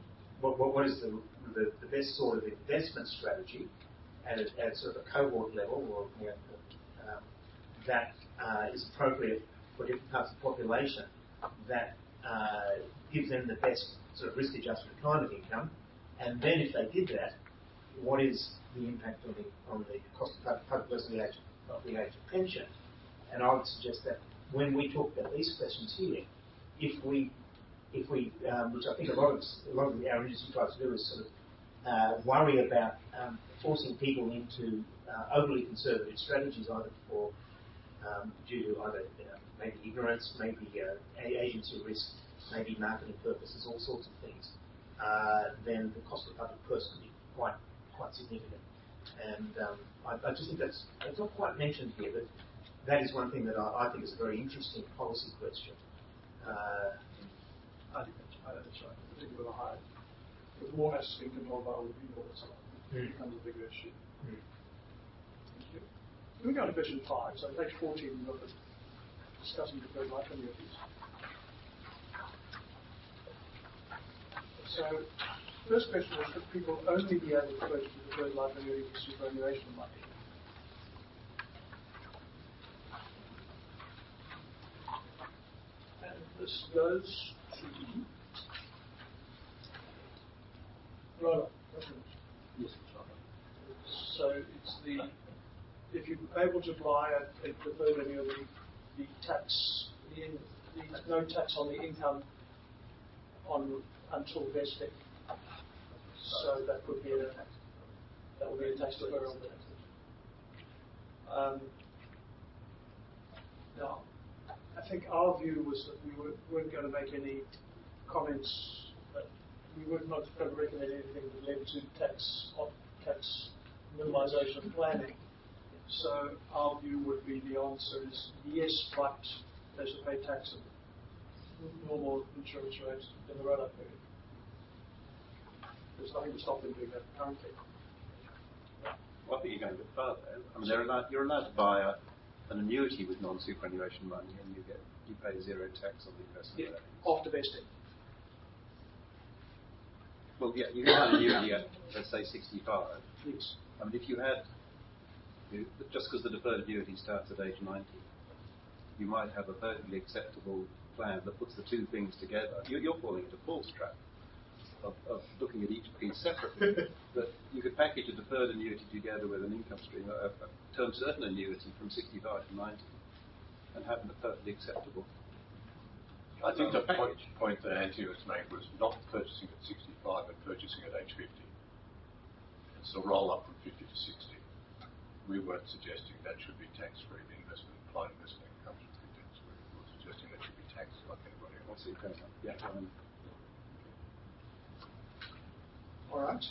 best sort of investment strategy at sort of a cohort level, or that is appropriate for different parts of the population, that gives them the best sort of risk-adjusted retirement income. And then if they did that, what is the impact on the cost of public versus the age of pension? And I would suggest that when we talk about these questions here, if we which I think a lot of our industry tries to do, is sort of worry about forcing people into overly conservative strategies, either due to maybe ignorance, maybe agency risk, maybe marketing purposes, all sorts of things, then the cost of public purse can be quite significant. And I just think it's not quite mentioned here, but that is one thing that I think is a very interesting policy question. I think that's right. Particularly with a high, with more has to be controlled by older people, so it becomes a bigger issue. Thank you. Moving on to question 5, so page 14, we've got discussing deferred life annuities. So, first question is, should people only be able to purchase a deferred life annuity with superannuation money? And this goes to Roland. Yes, so it's if you're able to buy a deferred annuity, the no tax on the income until vesting. So that would be a tax deferral. Now, I think our view was that we weren't going to make any comments, that we were not going to recommend anything that led to tax minimisation planning. So our view would be the answer is yes, but they should pay tax at normal insurance rates in the roll-up period. There's nothing to stop them doing that currently. Well, I think you're going a bit further. I mean, you're allowed to buy an annuity with non-superannuation money, and you pay zero tax on the investment. After vesting. Well, yeah, you can have an annuity at, let's say, 65. Yes. I mean, if you had, just because the deferred annuity starts at age 90, you might have a perfectly acceptable plan that puts the two things together. You're falling into false trap of looking at each piece separately. But you could package a deferred annuity together with an income stream, a term certain annuity from 65 to 90, and have a perfectly acceptable. I think the point that Anthony was making was not purchasing at 65 and purchasing at age 50. It's a roll up from 50 to 60. We weren't suggesting that should be tax-free. The implied investment income should be tax-free. We were suggesting that should be taxed like anybody else. Yeah. All right.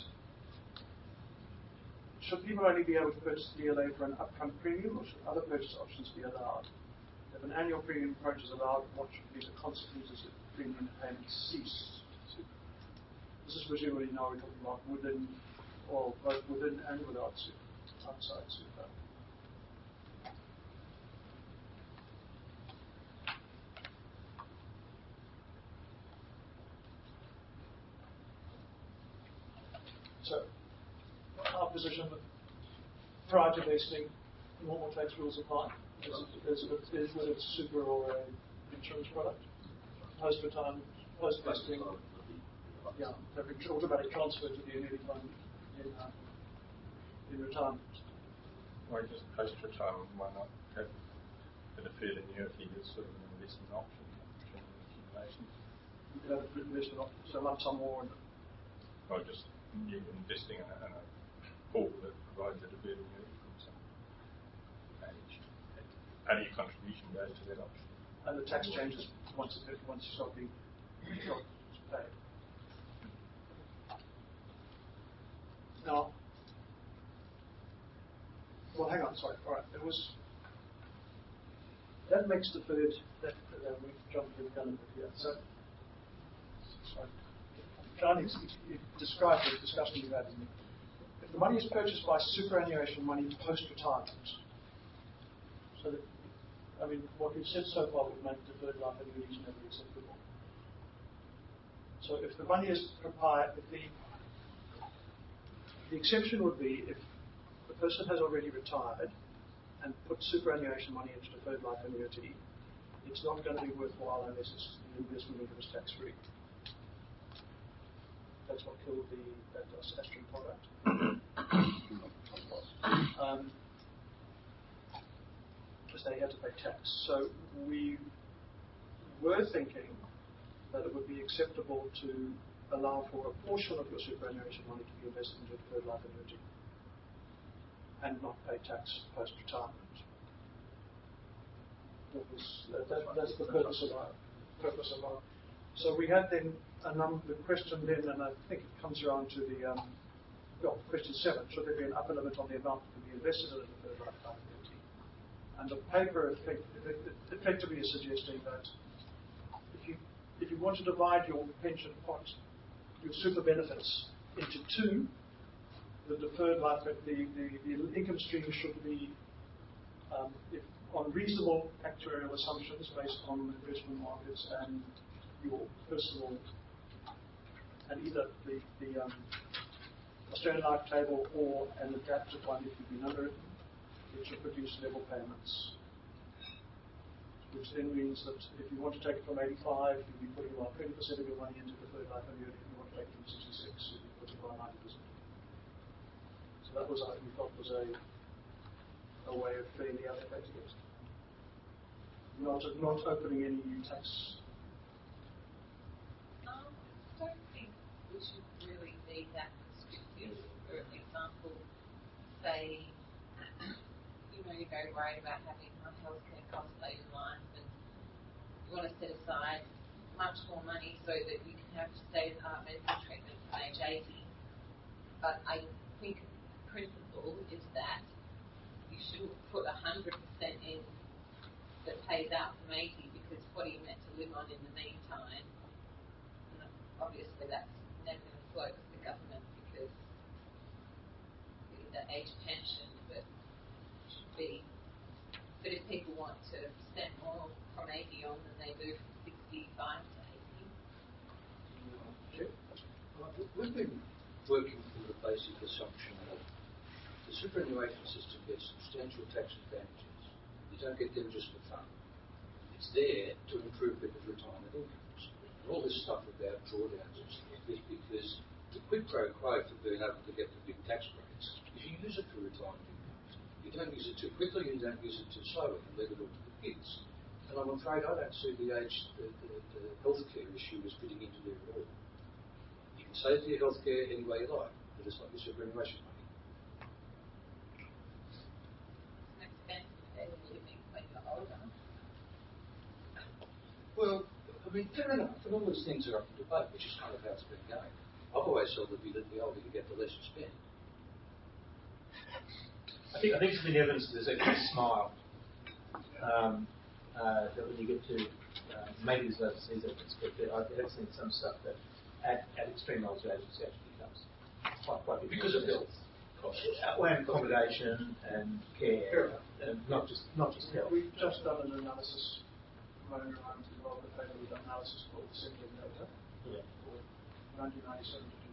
Should people only be able to purchase DLA for an upfront premium, or should other purchase options be allowed? If an annual premium approach is allowed, what should be the consequences if premium payments cease? This is presumably now we're talking about within, or both within and without super, outside super. So, our position that prior to vesting, normal tax rules apply, whether it's super or an insurance product. Post-retirement, post-vesting, yeah, they've been automatic transfer to the annuity fund in retirement. Or just post-retirement, why not have a deferred annuity as sort of an investment option, accumulation? You could have a investment option, so lump sum more. Or just investing in a pool that provides a deferred annuity from some age. How do your contribution goes to that option? And the tax changes once you start being paid. Now, well, hang on, sorry. All right, that makes deferred. We've jumped the gun a bit here. So, sorry. Trying to describe the discussion we've had. If the money is purchased by superannuation money post-retirement, so that, I mean, what we've said so far would make deferred life annuities never acceptable. So if the money is prepared, the exception would be if the person has already retired and put superannuation money into deferred life annuity, it's not going to be worthwhile unless the investment income is tax-free. That's what killed that Astron product. Because they had to pay tax. So we were thinking that it would be acceptable to allow for a portion of your superannuation money to be invested into deferred life annuity and not pay tax post-retirement. That's the purpose of our. So we had then the question then, and I think it comes around to the question 7. Should there be an upper limit on the amount that can be invested in a deferred lifetime annuity? And the paper effectively is suggesting that if you want to divide your pension pot, your super benefits into two, the deferred life, the income stream should be on reasonable actuarial assumptions based on investment markets and your personal, and either the Australian Life table or an adapted one if you've been underwritten, it should produce level payments. Which then means that if you want to take it from 85, you'll be putting about 20% of your money into deferred life annuity. If you want to take it from 66, you'll be putting about 90%. So that was, we thought, was a way of fairly allocating it. Not opening any new tax. I don't think we should really be that restrictive. For example, say, you very worried about having high healthcare costs late in life, and you want to set aside much more money so that you can have state-of-the-art medical treatment for age 80. But I think the principle is that you shouldn't put 100% in that pays out from 80, because what are you meant to live on in the meantime? And obviously that's never going to float with the government, because the age pension, but it should be. But if people want to spend more from 80 on than they do from 65 to 80. We've been working from the basic assumption that the superannuation system gets substantial tax advantages. You don't get them just for fun. It's there to improve people's retirement incomes. And all this stuff about drawdowns and stuff is because the quid pro quo for being able to get the big tax breaks is you use it for retirement incomes. You don't use it too quickly, you don't use it too slowly, and leave it all to the kids. And I'm afraid I don't see the healthcare issue as fitting into there at all. You can save your healthcare any way you like, but it's not your superannuation money. It's an expensive pay when you think when you're older. Well, I mean, fair enough, and all those things are up for debate, which is kind of how it's been going. I've always thought that the older you get, the less you spend. I think it's been evidence that there's actually a smile. That when you get to maybe there's overseas evidence, but I have seen some stuff that at extreme old age it actually becomes quite big because of health. And accommodation and care, and not just health. We've just done an analysis from our own around as well. We've done an analysis called the Symptom Data, for 1997 to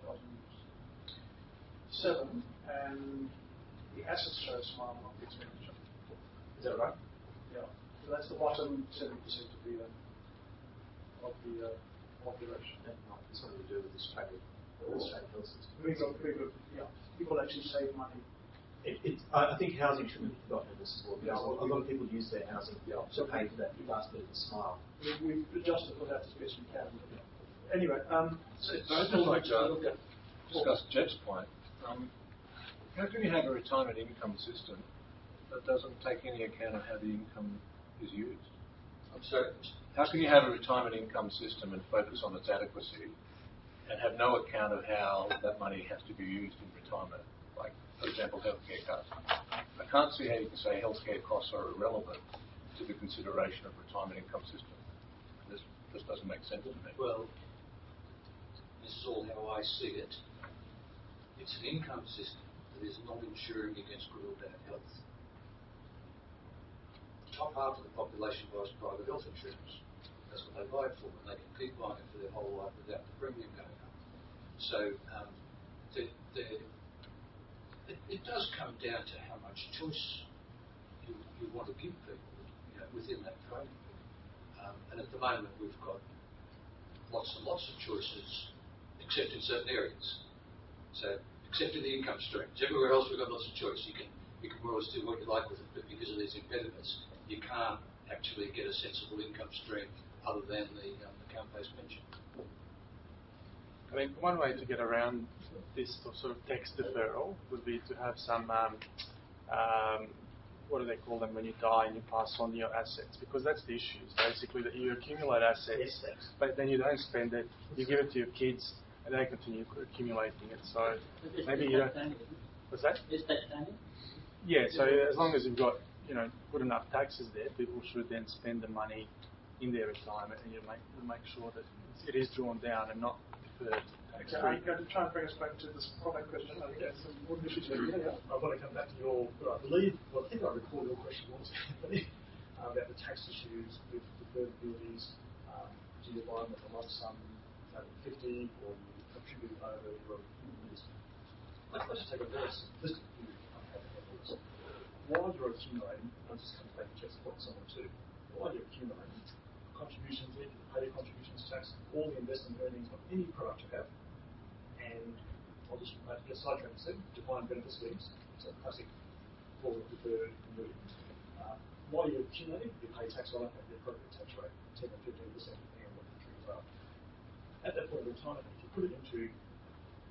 2007, and the assets show a smile, not the expenditure. Is that right? Yeah. So that's the bottom 70% of the population. That might be something to do with the Australian health system. Yeah. People actually save money. I think housing shouldn't be forgotten in this as well. A lot of people use their housing to pay for that last bit of the smile. We've adjusted for that as best we can. Anyway, so I'd just like to discuss Jeff's point. How can you have a retirement income system that doesn't take any account of how the income is used? I'm sorry? How can you have a retirement income system and focus on its adequacy and have no account of how that money has to be used in retirement? Like, for example, healthcare costs. I can't see how you can say healthcare costs are irrelevant to the consideration of retirement income system. This just doesn't make sense to me. Well, this is all how I see it. It's an income system that is not insuring against good or bad health. The top half of the population buys private health insurance. That's what they buy it for, and they can keep buying it for their whole life without the premium going up. So it does come down to how much choice you want to give people, within that framework. And at the moment, we've got lots and lots of choices, except in certain areas. So, except in the income streams. Everywhere else, we've got lots of choice. You can more or less do what you like with it, but because of these impediments, you can't actually get a sensible income stream other than the account-based pension. I mean, one way to get around this sort of tax deferral would be to have some, what do they call them when you die and you pass on your assets? Because that's the issue. It's basically that you accumulate assets, but then you don't spend it. You give it to your kids, and they continue accumulating it. So maybe you don't. What's that? Is that standard? Yeah. So as long as you've got good enough taxes there, people should then spend the money in their retirement, and you make sure that it is drawn down and not deferred. Okay, I'm going to try and bring us back to this product question. I think that's some important issues here. I want to come back to your, I think I recall your question was about the tax issues with deferred annuities. Do you buy them with a lump sum over 50 or you contribute over your years? Let's just take a very simplistic view of how that works. While you're accumulating, and this comes back to Jeff's point, someone too, while you're accumulating, contributions, you pay your contributions tax, all the investment earnings of any product you have, and I'll just make a sidetrack and say, defined benefit schemes, so classic form of deferred annuity. While you're accumulating, you pay tax on it at the appropriate tax rate, 10 or 15%, depending on what the triggers are. At that point of retirement, if you put it into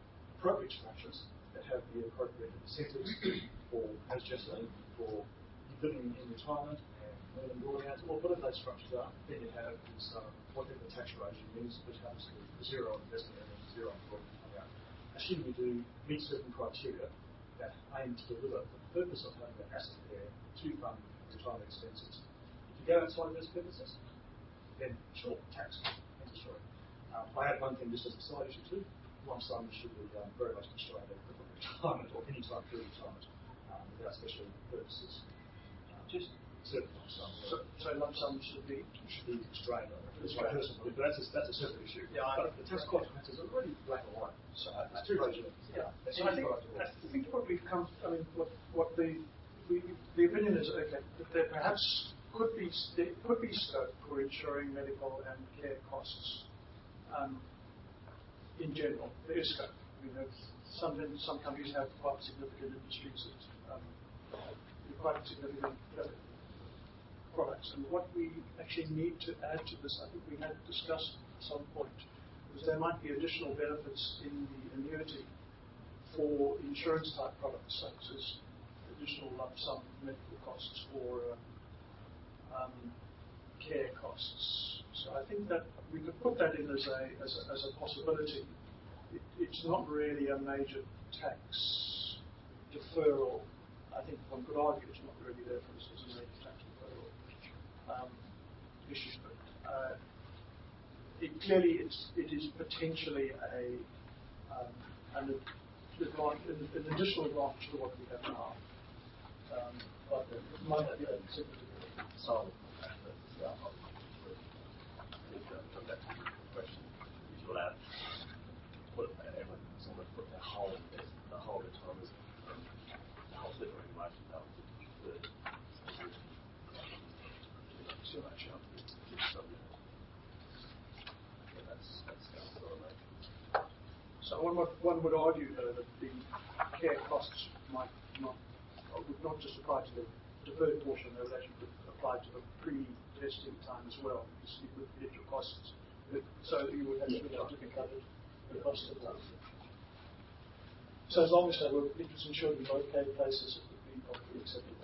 appropriate structures that have the appropriate incentives for, as Jeff said, for living in retirement and earning drawdowns, or whatever those structures are. Then you have this, whatever the tax regime is, which happens to be zero on investment and zero on drawdown coming out. Assuming you do meet certain criteria that aim to deliver the purpose of having that asset there to fund retirement expenses. If you go outside of those purposes, then sure, tax, interest rate. I have one thing just as a side issue too. Lump sum should be very much constrained at retirement or any time period retirement without special purposes. Just certain lump sum. So lump sum should be constrained. That's my personal belief, but that's a separate issue. Yeah, but the tax consequences are already black and white. So it's too late. Yeah. So I think what we've come. I mean, what the opinion is okay that there perhaps could be scope for insuring medical and care costs. In general, there is scope. We have some countries have quite significant industries that quite significant products. And what we actually need to add to this, I think we had discussed at some point, is there might be additional benefits in the annuity for insurance type products, such as additional lump sum medical costs or care costs. So I think that we could put that in as a possibility. It's not really a major tax deferral. I think one could argue it's not really there for us as a major tax deferral issue, but clearly it is potentially an additional advantage to what we have now. But it might not be a significant solve that. Come back to the question, if you allow put everyone someone put their whole retirement, the whole fleet regulation that was too much up. So one would argue though that the care costs would not just apply to the deferred portion, they would actually apply to the pre-testing time as well, because you would get your costs. So you would have to be covered the cost of that. So as long as it was insured in both places, it would be probably acceptable.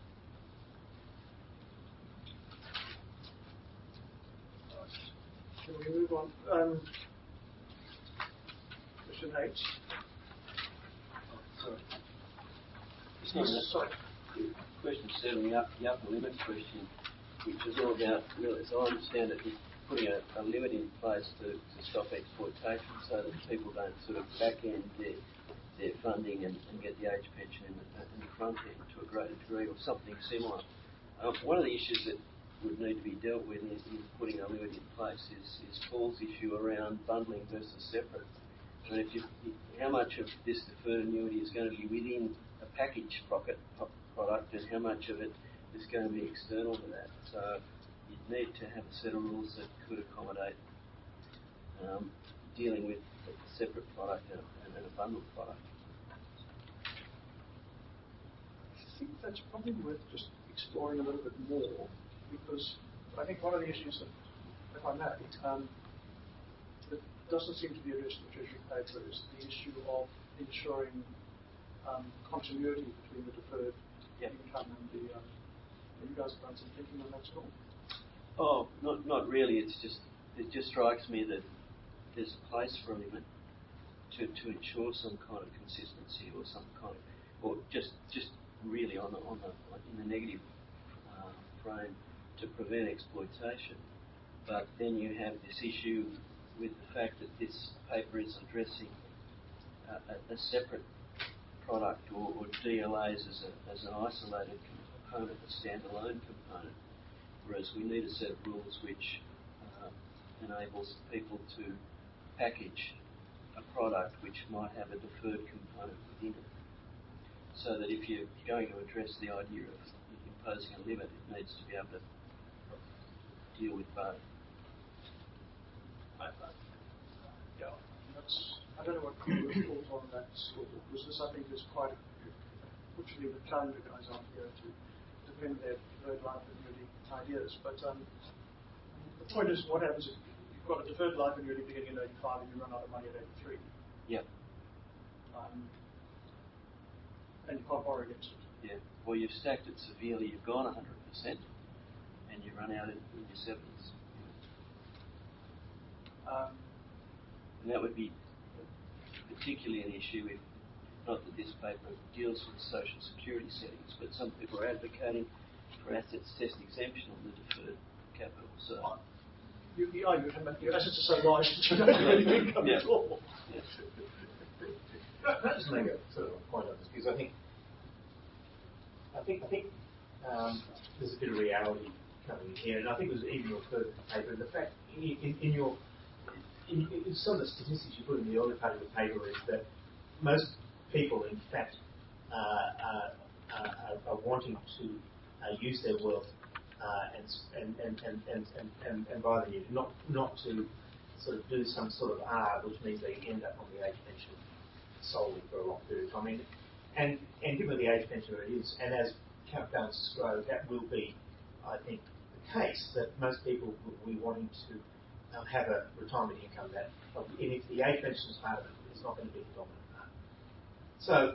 Can we move on? Question 8. Sorry. Question 7, the upper limit question, which is all about, as I understand it, is putting a limit in place to stop exploitation so that people don't sort of back end their funding and get the age pension in the front end to a greater degree or something similar. One of the issues that would need to be dealt with in putting a limit in place is Paul's issue around bundling versus separate. And how much of this deferred annuity is going to be within a package product and how much of it is going to be external to that. So you'd need to have a set of rules that could accommodate dealing with a separate product and a bundled product. I think that's probably worth just exploring a little bit more, because I think one of the issues that, if I may, that doesn't seem to be addressed in the Treasury paper is the issue of ensuring continuity between the deferred income and the. You guys have done some thinking on that score? Oh, not really. It just strikes me that there's a place for a limit to ensure some kind of consistency or some kind of, or just really in the negative frame to prevent exploitation. But then you have this issue with the fact that this paper is addressing a separate product or DLAs as an isolated component, a standalone component, whereas we need a set of rules which enables people to package a product which might have a deferred component within it. So that if you're going to address the idea of imposing a limit, it needs to be able to deal with both. I don't know what your thoughts on that score, because this I think is quite, fortunately the calendar guys aren't here to defend their deferred life annuity ideas, but the point is what happens if you've got a deferred life annuity beginning at 85 and you run out of money at 83? Yeah. And you can't borrow against it. Yeah. Or you've stacked it severely, you've gone 100%, and you run out in your 70s. And that would be particularly an issue if, not that this paper deals with social security settings, but some people are advocating for assets test exemption on the deferred capital. So you argue your assets are so large that you don't have any income at all. Can I just make a sort of a point on this, because I think there's a bit of reality coming in here, and I think it was even your third paper. The fact in some of the statistics you put in the early part of the paper is that most people, in fact, are wanting to use their wealth and buy the new, not to sort of do some sort of art, which means they end up on the age pension solely for a long period of time. And given the age pension where it is, and as account balances grow, that will be, I think, the case that most people will be wanting to have a retirement income that, and if the age pension is part of it, it's not going to be the dominant part. So,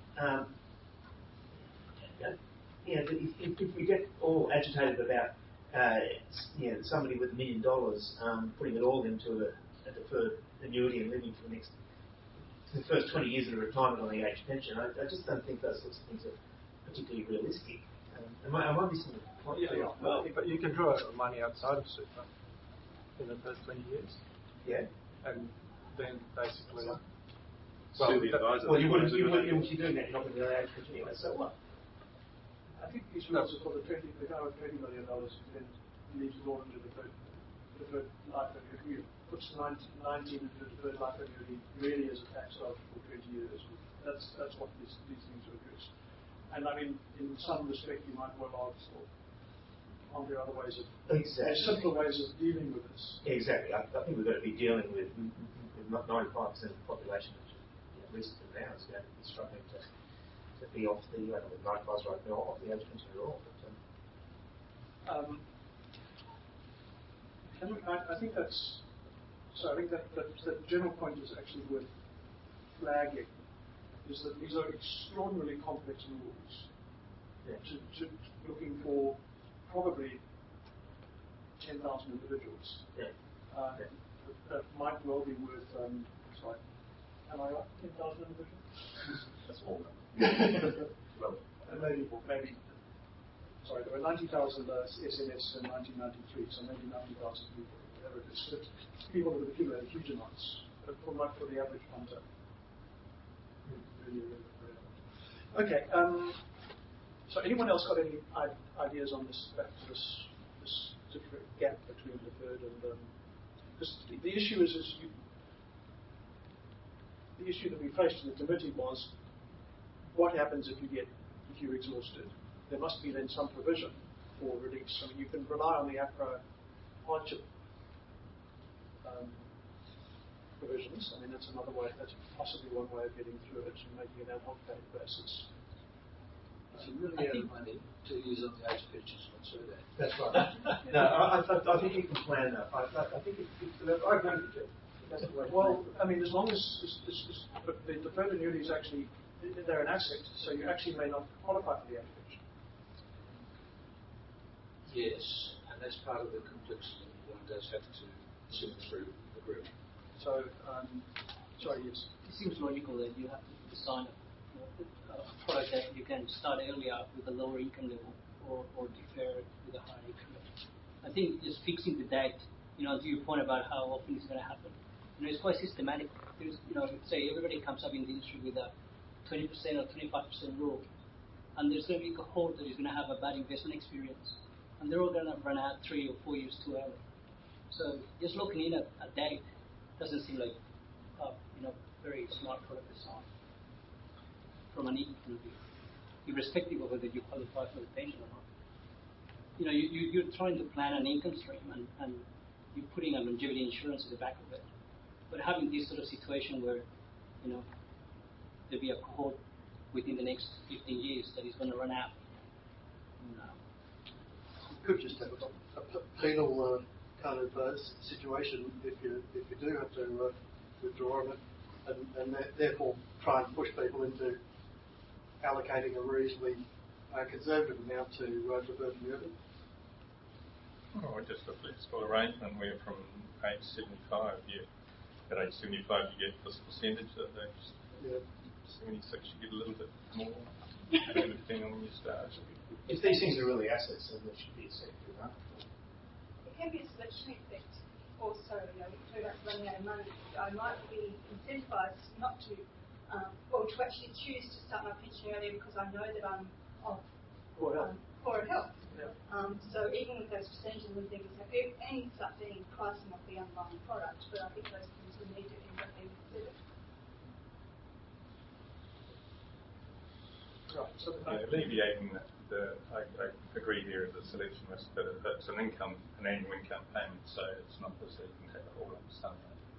if we get all agitated about somebody with $1 million putting it all into a deferred annuity and living for the first 20 years of the retirement on the age pension, I just don't think those sorts of things are particularly realistic. Am I missing the point? Yeah. Well, but you can draw money outside of super in the first 20 years. Yeah. And then basically. The advisor. Well, you wouldn't be doing that. You're not going to be age pension anyway. So what? I think you should also for the guy with $20 million then leaves it all into the deferred life annuity. Puts 19 into the deferred life annuity really as a tax loss for 20 years. That's what these things are addressed. And I mean, in some respect, you might well ask, aren't there other ways of, simpler ways of dealing with this? Exactly. I think we've got to be dealing with 95% of the population, which at least for now is going to be struggling to be off the, I don't know, 95 right now, off the age pension at all. But, I think that's. So I think that the general point is actually worth flagging, is that these are extraordinarily complex rules. Yeah. Looking for probably 10,000 individuals. Yeah. That might well be worth. Sorry, am I right? 10,000 individuals. That's all. maybe. Sorry, there were 90,000 SMS in 1993, so maybe 90,000 people. Whatever it is, people that have accumulated huge amounts, but for the average punter. Okay. So anyone else got any ideas on this different gap between deferred and because the issue is the issue that we faced in the committee was what happens if you're exhausted? There must be then some provision for release. I mean, you can rely on the APRA hardship provisions. I mean, that's another way. That's possibly one way of getting through it and making an ad hoc basis. If you really have money to use on the age pensions, not so that. That's right. No, I think you can plan that. I think I agree with you. That's the way. Well, I mean, as long as but the deferred annuities actually they're an asset, so you actually may not qualify for the age pension. Yes, and that's part of the complexity one does have to sift through the group. So, sorry, yes. It seems logical that you have to design a product that you can start earlier with a lower income level or defer with a higher income level. I think just fixing the date, to your point about how often it's going to happen, it's quite systematic. There's, say everybody comes up in the industry with a 20% or 25% rule, and there's going to be a cohort that is going to have a bad investment experience, and they're all going to run out 3 or 4 years too early. So just looking in at a date doesn't seem like very smart product design from an income point of view, irrespective of whether you qualify for the pension or not. You're trying to plan an income stream and you're putting a longevity insurance at the back of it. But having this sort of situation where, there'll be a cohort within the next 15 years that is going to run out. No. You could just have a penal kind of situation if you do have to withdraw on it, and therefore try and push people into allocating a reasonably conservative amount to burden the urban? Oh, just a flexible arrangement where from age 75, at age 75 you get this percentage, at age 76 you get a little bit more, depending on when you start. If these things are really assets, then there should be a secondary market. It can be a selection effect also, if you're running out of money. I might be incentivised not to, or to actually choose to start my pension earlier because I know that I'm of poorer health. Yeah. So even with those percentages and things, it ends up being pricing of the underlying product, but I think those things will need to end up being considered. Right. So alleviating I agree here is a selection risk, but it's an annual income payment, so it's not as though you can take the whole lump sum.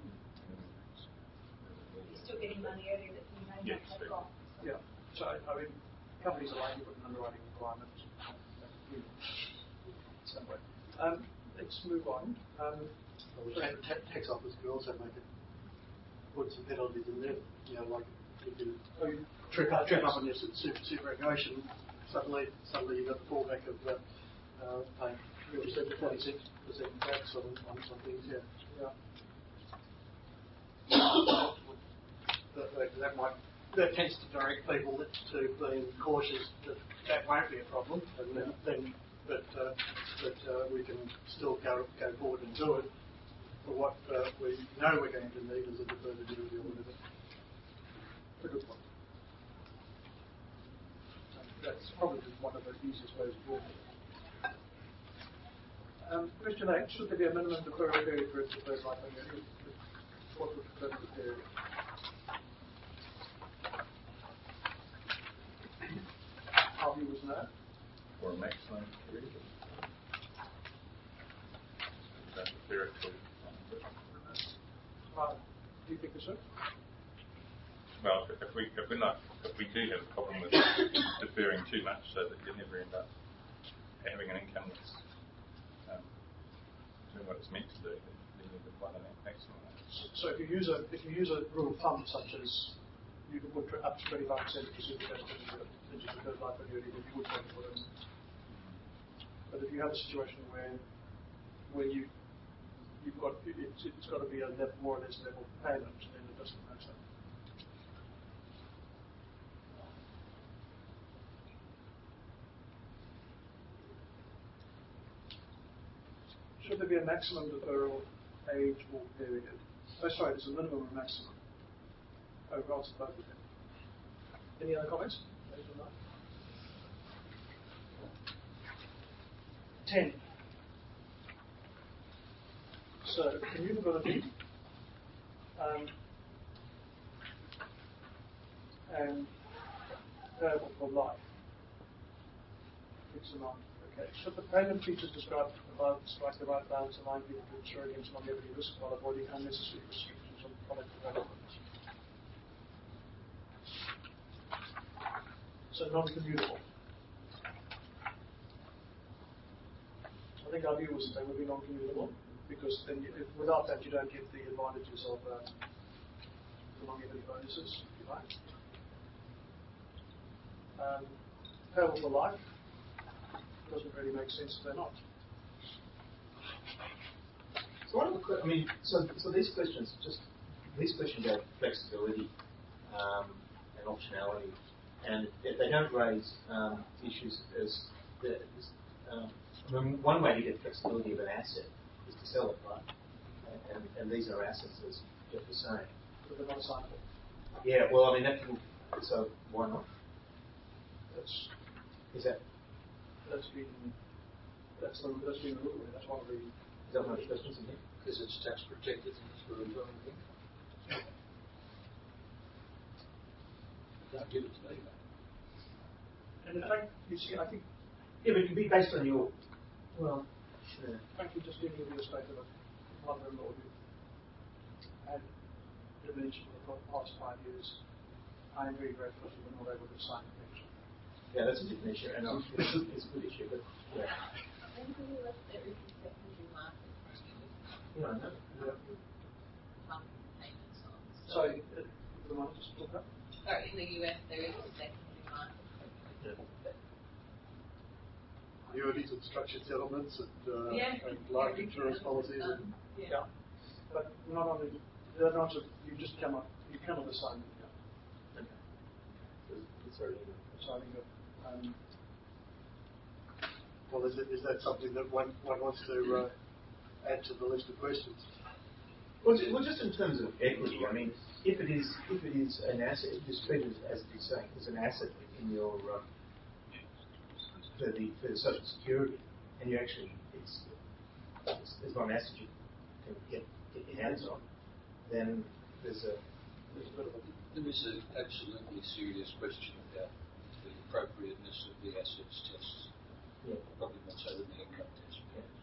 You're still getting money earlier that you may not have got. Yeah. So, I mean, companies are likely to put an underwriting requirement in some way. Let's move on. Tax office could also put some penalties in there. Like if you trip up on your superannuation, suddenly you've got the fallback of paying 46% tax on some things. That tends to direct people to being cautious that won't be a problem, and then we can still go forward and do it for what we know we're going to need as a deferred annuity or whatever. It's a good point. That's probably one of the easiest ways of doing it. Question 8. Should there be a minimum deferral period for a deferred life annuity? What would determine the period? Our view was no. Or a maximum period. Do you think so? Well, if we do have a problem with deferring too much, so that you never end up having an income that's doing what it's meant to do, then you would want a maximum. So if you use a rule of thumb such as you can put up to 25% of your super into the deferred life annuity, then you would want to put it in. But if you have a situation where you've got it's got to be a more or less level payment, then it doesn't matter. Should there be a maximum deferral age or period? Oh, sorry, there's a minimum or maximum. Oh, I'll answer both of them. Any other comments? 10. So, commutability and payable for life. Fixed amount. Okay. Should the payment features described above strike the right balance allowing people to insure against longevity risk while avoiding unnecessary restrictions on product development? So non-commutable. I think our view was that they would be non-commutable because then without that you don't get the advantages of the longevity bonuses, if you like. Payable for life doesn't really make sense if they're not. So one of the so these questions have flexibility and optionality, and they don't raise issues as one way to get flexibility of an asset is to sell it, right? And these are assets, as Jeff was saying. But they're not assignable. Yeah, well, I mean that can. So why not? That's been the rule. That's one of the. Is that one of the questions in here? Because it's tax protected and it's for a growing thing. Don't give it to me, mate. And in fact, you see, I think. Yeah, but it can be based on your. Well, sure. Frankly, just giving you the estate of a mother-in-law who had dementia for the past 5 years. I am very grateful that we're not able to sign a pension. Yeah, that's a different issue, and it's a good issue, but yeah. In the US, there is a secondary market for Yeah, I know. payments on. Sorry, the one just talk up? Sorry, in the US, there is a secondary market for annuities and structured settlements and life insurance policies. And, yeah. But not only, they're not, you cannot assign them. Yeah. Okay. Sorry. Assigning them. Well, is that something that one wants to add to the list of questions? Well, just in terms of equity, I mean, if it is an asset, if you treat it as you're saying, as an asset in your for the social security, and you actually it's not an asset you can get your hands on, then there's a bit of a. There is an absolutely serious question about the appropriateness of the assets tests. Yeah. Probably more so than the income test.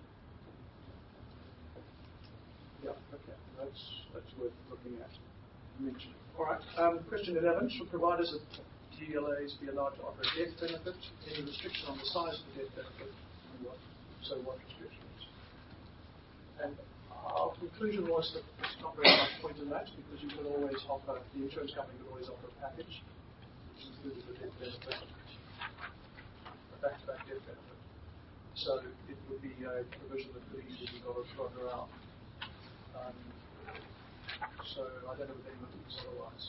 Yeah, okay. That's worth looking at. Mentioning. All right. Question 11. Should providers of DLAs be allowed to offer a death benefit? Any restriction on the size of the death benefit? And what restrictions? And our conclusion was that there's not very much point in that because you can always offer, the insurance company can always offer a package which includes the death benefit, a back-to-back death benefit. So it would be a provision that could easily be got around. So I don't know if anyone thinks otherwise.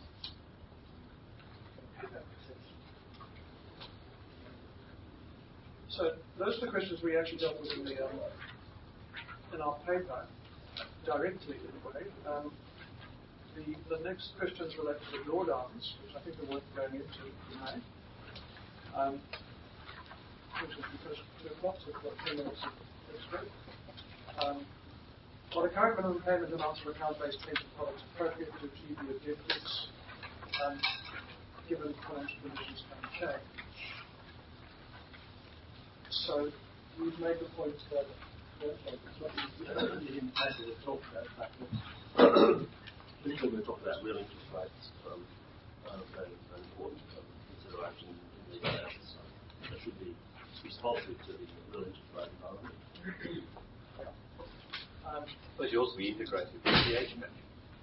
So those are the questions we actually dealt with in our paper directly in a way. The next questions relate to the drawdowns, which I think are worth going into if we may. Which is because we've got 10 minutes extra. Are the current minimum payment amounts for account-based pension products appropriate to achieve the objectives given financial conditions can change? So we've made the point that we talked about real interest rates an important consideration in these matters. So they should be responsive to the real interest rate environment. But you also be integrated with the age pension.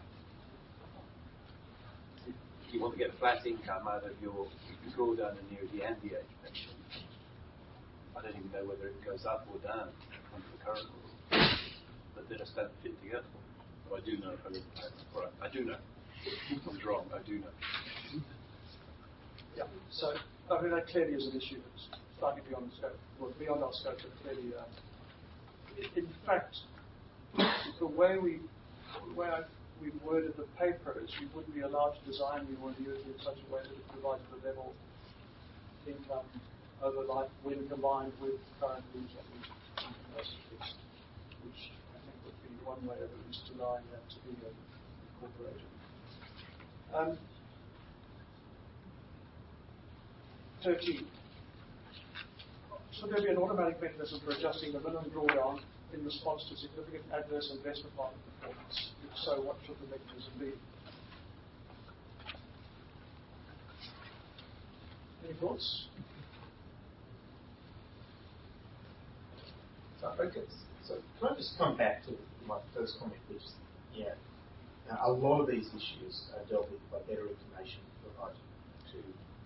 If you want to get flat income out of your drawdown annuity and the age pension, I don't even know whether it goes up or down under the current rule. But they just don't fit together. But I do know if I didn't pay that. Right, I do know. If I was wrong, I do know. Yeah. So I mean that clearly is an issue that's slightly beyond scope, well, beyond our scope, but clearly in fact the way we've worded the paper is you wouldn't be allowed to design your annuity in such a way that it provides the level income over life when combined with current rules on interest, which I think would be one way of at least allowing that to be incorporated. 13. Should there be an automatic mechanism for adjusting the minimum drawdown in response to significant adverse investment market performance? If so, what should the mechanism be? Any thoughts? So can I just come back to my first comment, which is, a lot of these issues are dealt with by better information provided to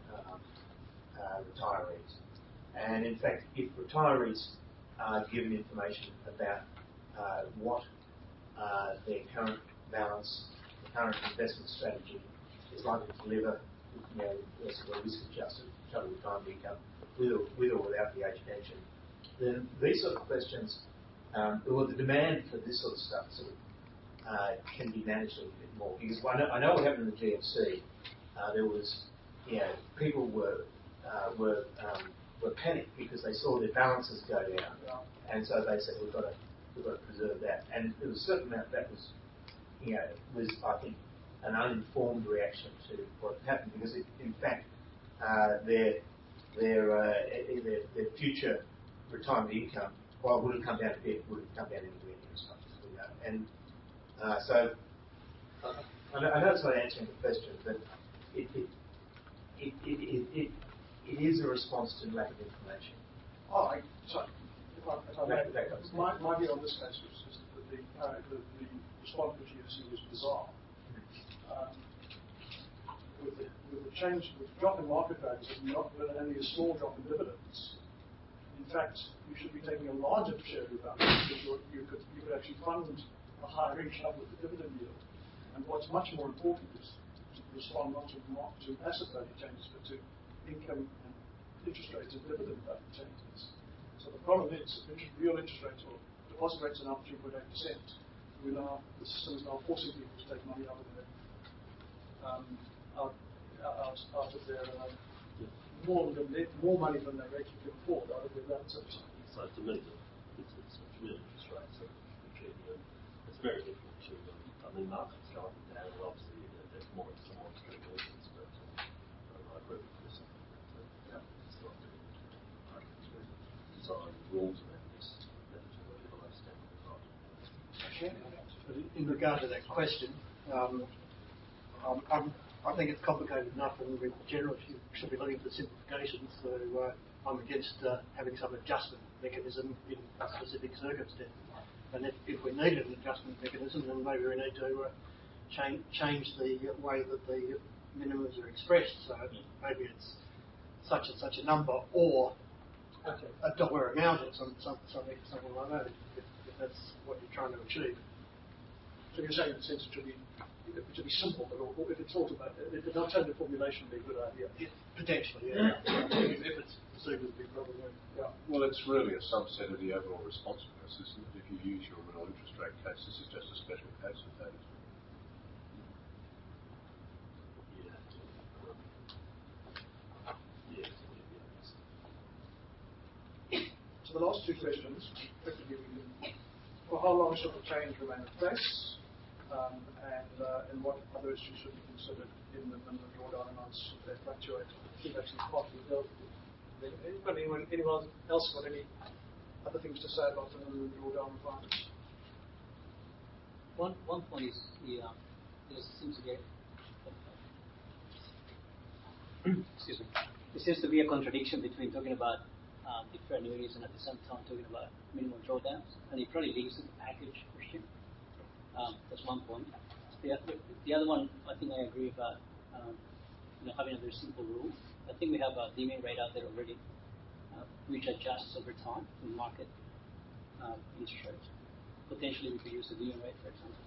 retirees. And in fact, if retirees are given information about what their current balance, the current investment strategy is likely to deliver, sort of risk-adjusted total retirement income, with or without the age pension, then these sort of questions, or the demand for this sort of stuff, can be managed a little bit more. Because I know what happened in the GFC. There was, people were panicked because they saw their balances go down, and so they said we've got to preserve that. And there was a certain amount that was, I think, an uninformed reaction to what happened, because in fact their future retirement income, while it wouldn't come down a bit, wouldn't come down anywhere near as much as we know. And so I know it's not answering the question, but it is a response to lack of information. My view on this case was just that the response to GFC was bizarre. With the change, with the drop in market values, and only a small drop in dividends, fact, you should be taking a larger share of your balance because you could actually fund a higher income with the dividend yield. And what's much more important is to respond not to asset value changes, but to income and interest rates and dividend value changes. So the problem is, real interest rates or deposit rates are now 3.8%. The system is now forcing people to take money out of their more money than they actually can afford out of their balances. So to me, it's real interest rates. So it's very difficult to. Markets go up and down, and obviously there's more extreme reasons, but I agree with this. It's not to design rules around this to below standard. In regard to that question, I think it's complicated enough, and in general, you should be looking for simplification. So I'm against having some adjustment mechanism in a specific circumstance. And if we need an adjustment mechanism, then maybe we need to change the way that the minimums are expressed. So maybe it's such and such a number, or a dollar amount, or something like that. If that's what you're trying to achieve. So you're saying, in a sense, it should be simple, but if it's if an alternative formulation would be a good idea. Potentially, yeah. If it's perceived as a big problem, yeah. Well, it's really a subset of the overall responsiveness, isn't it? If you use your real interest rate case, this is just a special case of that, isn't it? So the last two questions, for how long should the change remain in place, and what other issues should be considered in the minimum drawdown amounts if they fluctuate? I think that's part of the bill. Anyone else got any other things to say about the minimum drawdown requirements? One point is there seems to be there seems to be a contradiction between talking about deferred annuities and at the same time talking about minimum drawdowns, and it probably links to the package question. That's one point. The other one, I think I agree about having a very simple rule. I think we have a DMA rate out there already, which adjusts over time in market interest rates. Potentially, we could use the DMA rate, for example.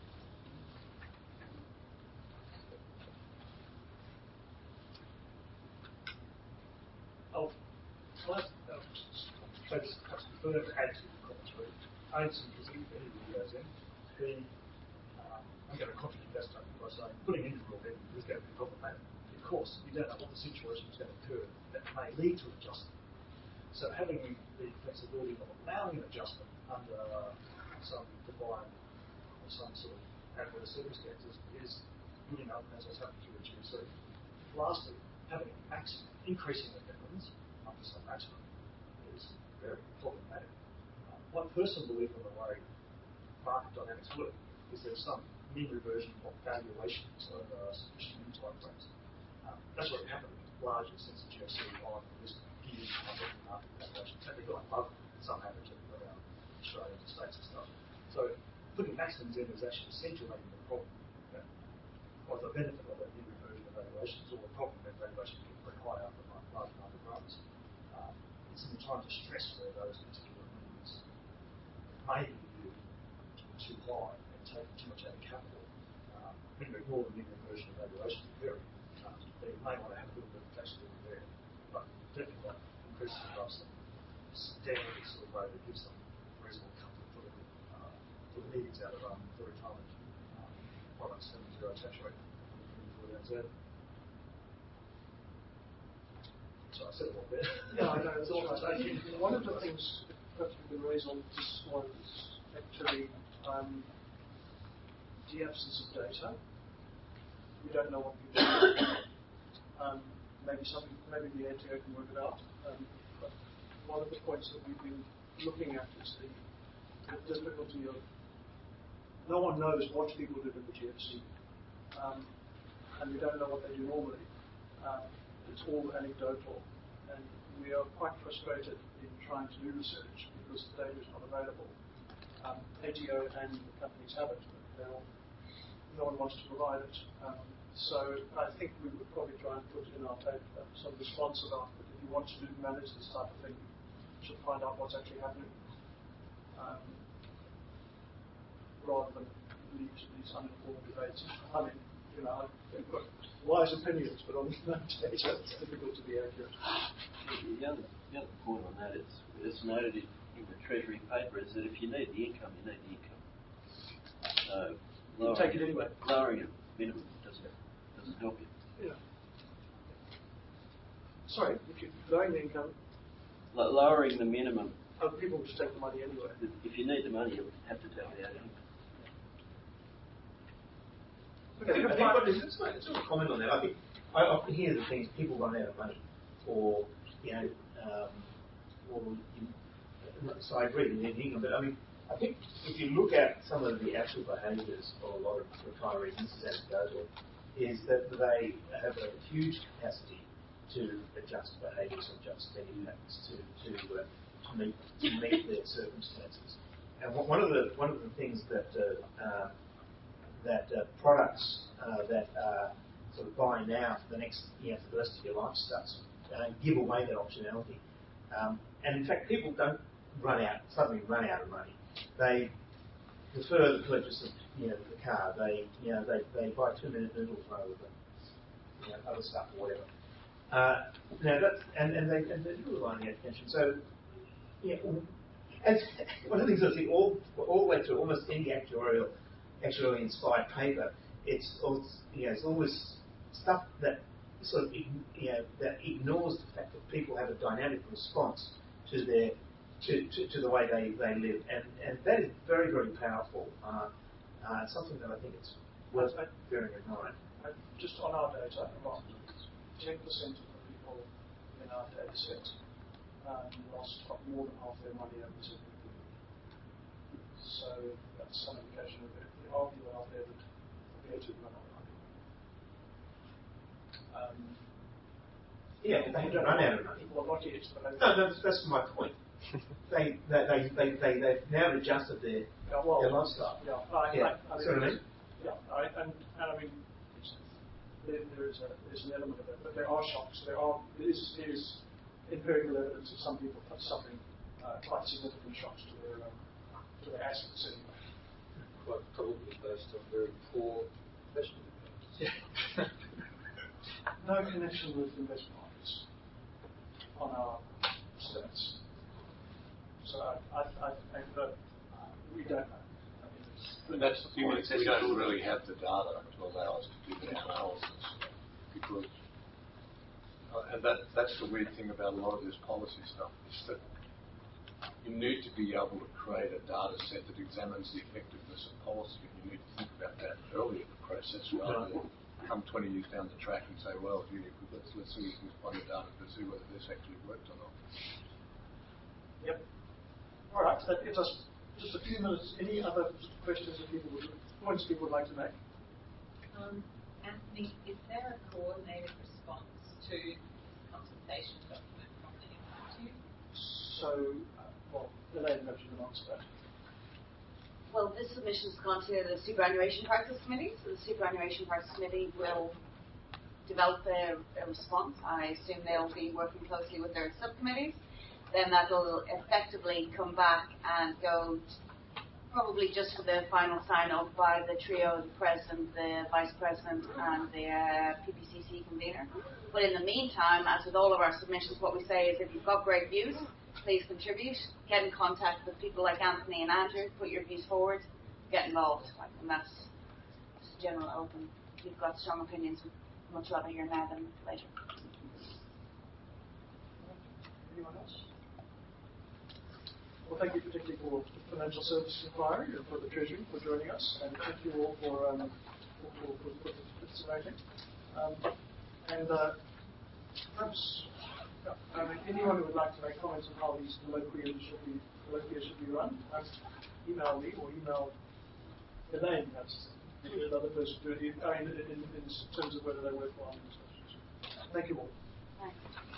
Perhaps further add to the commentary. Ainsley, because he goes in, I'm going to contradict that statement by saying putting in the rule is going to be problematic. Of course, you don't know what the situation is going to occur that may lead to an adjustment. So having the flexibility of allowing an adjustment under some divine or some sort of adverse circumstances is good enough, as has happened through the GFC. Lastly, having a maximum, increasing the minimums up to some maximum is very problematic. My personal belief in the way market dynamics work is there's some mean reversion of valuations of distributed type rates. That's what happened largely since the GFC on this huge market valuations. And they've gone above some average around Australia and the States and stuff. So putting maximums in is actually essentially making the problem. Or the benefit of that mean reversion of valuations, or the problem that valuations get very high after a large number of runs. It's in the time to stress where those particular minimums may be viewed to be too high and taking too much out of capital. When you ignore the mean reversion of valuation, very. They may want to have a little bit of flexibility there, but definitely not increasing above some standard sort of way that gives them reasonable comfort for the needs out of the retirement products and zero attach rate. So I said a lot there. Yeah, I know, it's all right. One of the things perhaps we can raise on this one is actually the absence of data. We don't know what people do. Maybe the ATO can work it out. But one of the points that we've been looking at is the difficulty of no one knows what people did in the GFC, and we don't know what they do normally. It's all anecdotal, and we are quite frustrated in trying to do research because the data is not available. ATO and the companies have it, but no one wants to provide it. So I think we would probably try and put in our paper some response about that if you want to manage this type of thing, should find out what's actually happening, rather than lead to these uninformed debates. I mean, they've got wise opinions, but on no data, it's difficult to be accurate. The other point on that is, it's noted in the Treasury paper, is that if you need the income, you need the income. So you take it anyway. Lowering it minimum doesn't help you. Yeah. Sorry, if you're lowering the income. Lowering the minimum. Oh, people will just take the money anyway. If you need the money, you have to take it out. Okay, I think what is just a comment on that. I think I often hear the things people run out of money, or so I agree with anything. But I mean, I think if you look at some of the actual behaviours of a lot of retirees, this is anecdotal, is that they have a huge capacity to adjust behaviours and adjust spending habits to meet their circumstances. And one of the things that products that are sort of buy now for the next, for the rest of your life starts give away that optionality. And in fact, people don't suddenly run out of money. They prefer the purchase of the car. They buy 2-minute noodles rather than other stuff or whatever. And they do rely on the attention. So as one of the things I see all the way through almost any actuarially inspired paper, it's always stuff that sort of that ignores the fact that people have a dynamic response to their to the way they live, and that is very, very powerful. Something that I think it's worth bearing in mind. Just on our data, about 10% of the people in our data set lost more than half their money over 7 years. So that's some indication of it. There are people out there that appear to run out of money. They haven't run out of money. Well, not yet. But that's my point. They've now adjusted their lifestyle. Yeah, see what I mean? Yeah, and I mean, there's an element of it, but there are shocks. There is empirical evidence of some people suffering quite significant shocks to their assets anyway. Quite probably based on very poor investment advice. Yeah. No connection with investment markets on our stats. So we don't know. And that's the thing, we don't really have the data to allow us to do that analysis, because and that's the weird thing about a lot of this policy stuff, is that you need to be able to create a data set that examines the effectiveness of policy, and you need to think about that early in the process rather than come 20 years down the track and say, well, gee, let's see if we can find the data to see whether this actually worked or not. Yep. All right, that gives us just a few minutes. Any other questions or points people would like to make? Anthony, is there a coordinated response to this consultation document from the Institute? So, Elaine, maybe you can answer that. Well, this submission has gone to the Superannuation Practice Committee, so the Superannuation Practice Committee will develop a response. I assume they'll be working closely with their subcommittees. Then that will effectively come back and go probably just for the final sign-off by the trio, the President, the Vice President and the PPCC convener. But in the meantime, as with all of our submissions, what we say is if you've got great views, please contribute, get in contact with people like Anthony and Andrew, put your views forward, get involved. And that's just general open. If you've got strong opinions, we'd much rather hear now than later. Anyone else? Well, thank you particularly for the Financial Services Inquiry and for the Treasury for joining us, and thank you all for participating. And perhaps anyone who would like to make comments on how these colloquias should be run, email me or email Elaine, perhaps another person to do it. In terms of whether they're worthwhile. Thank you all. Thanks.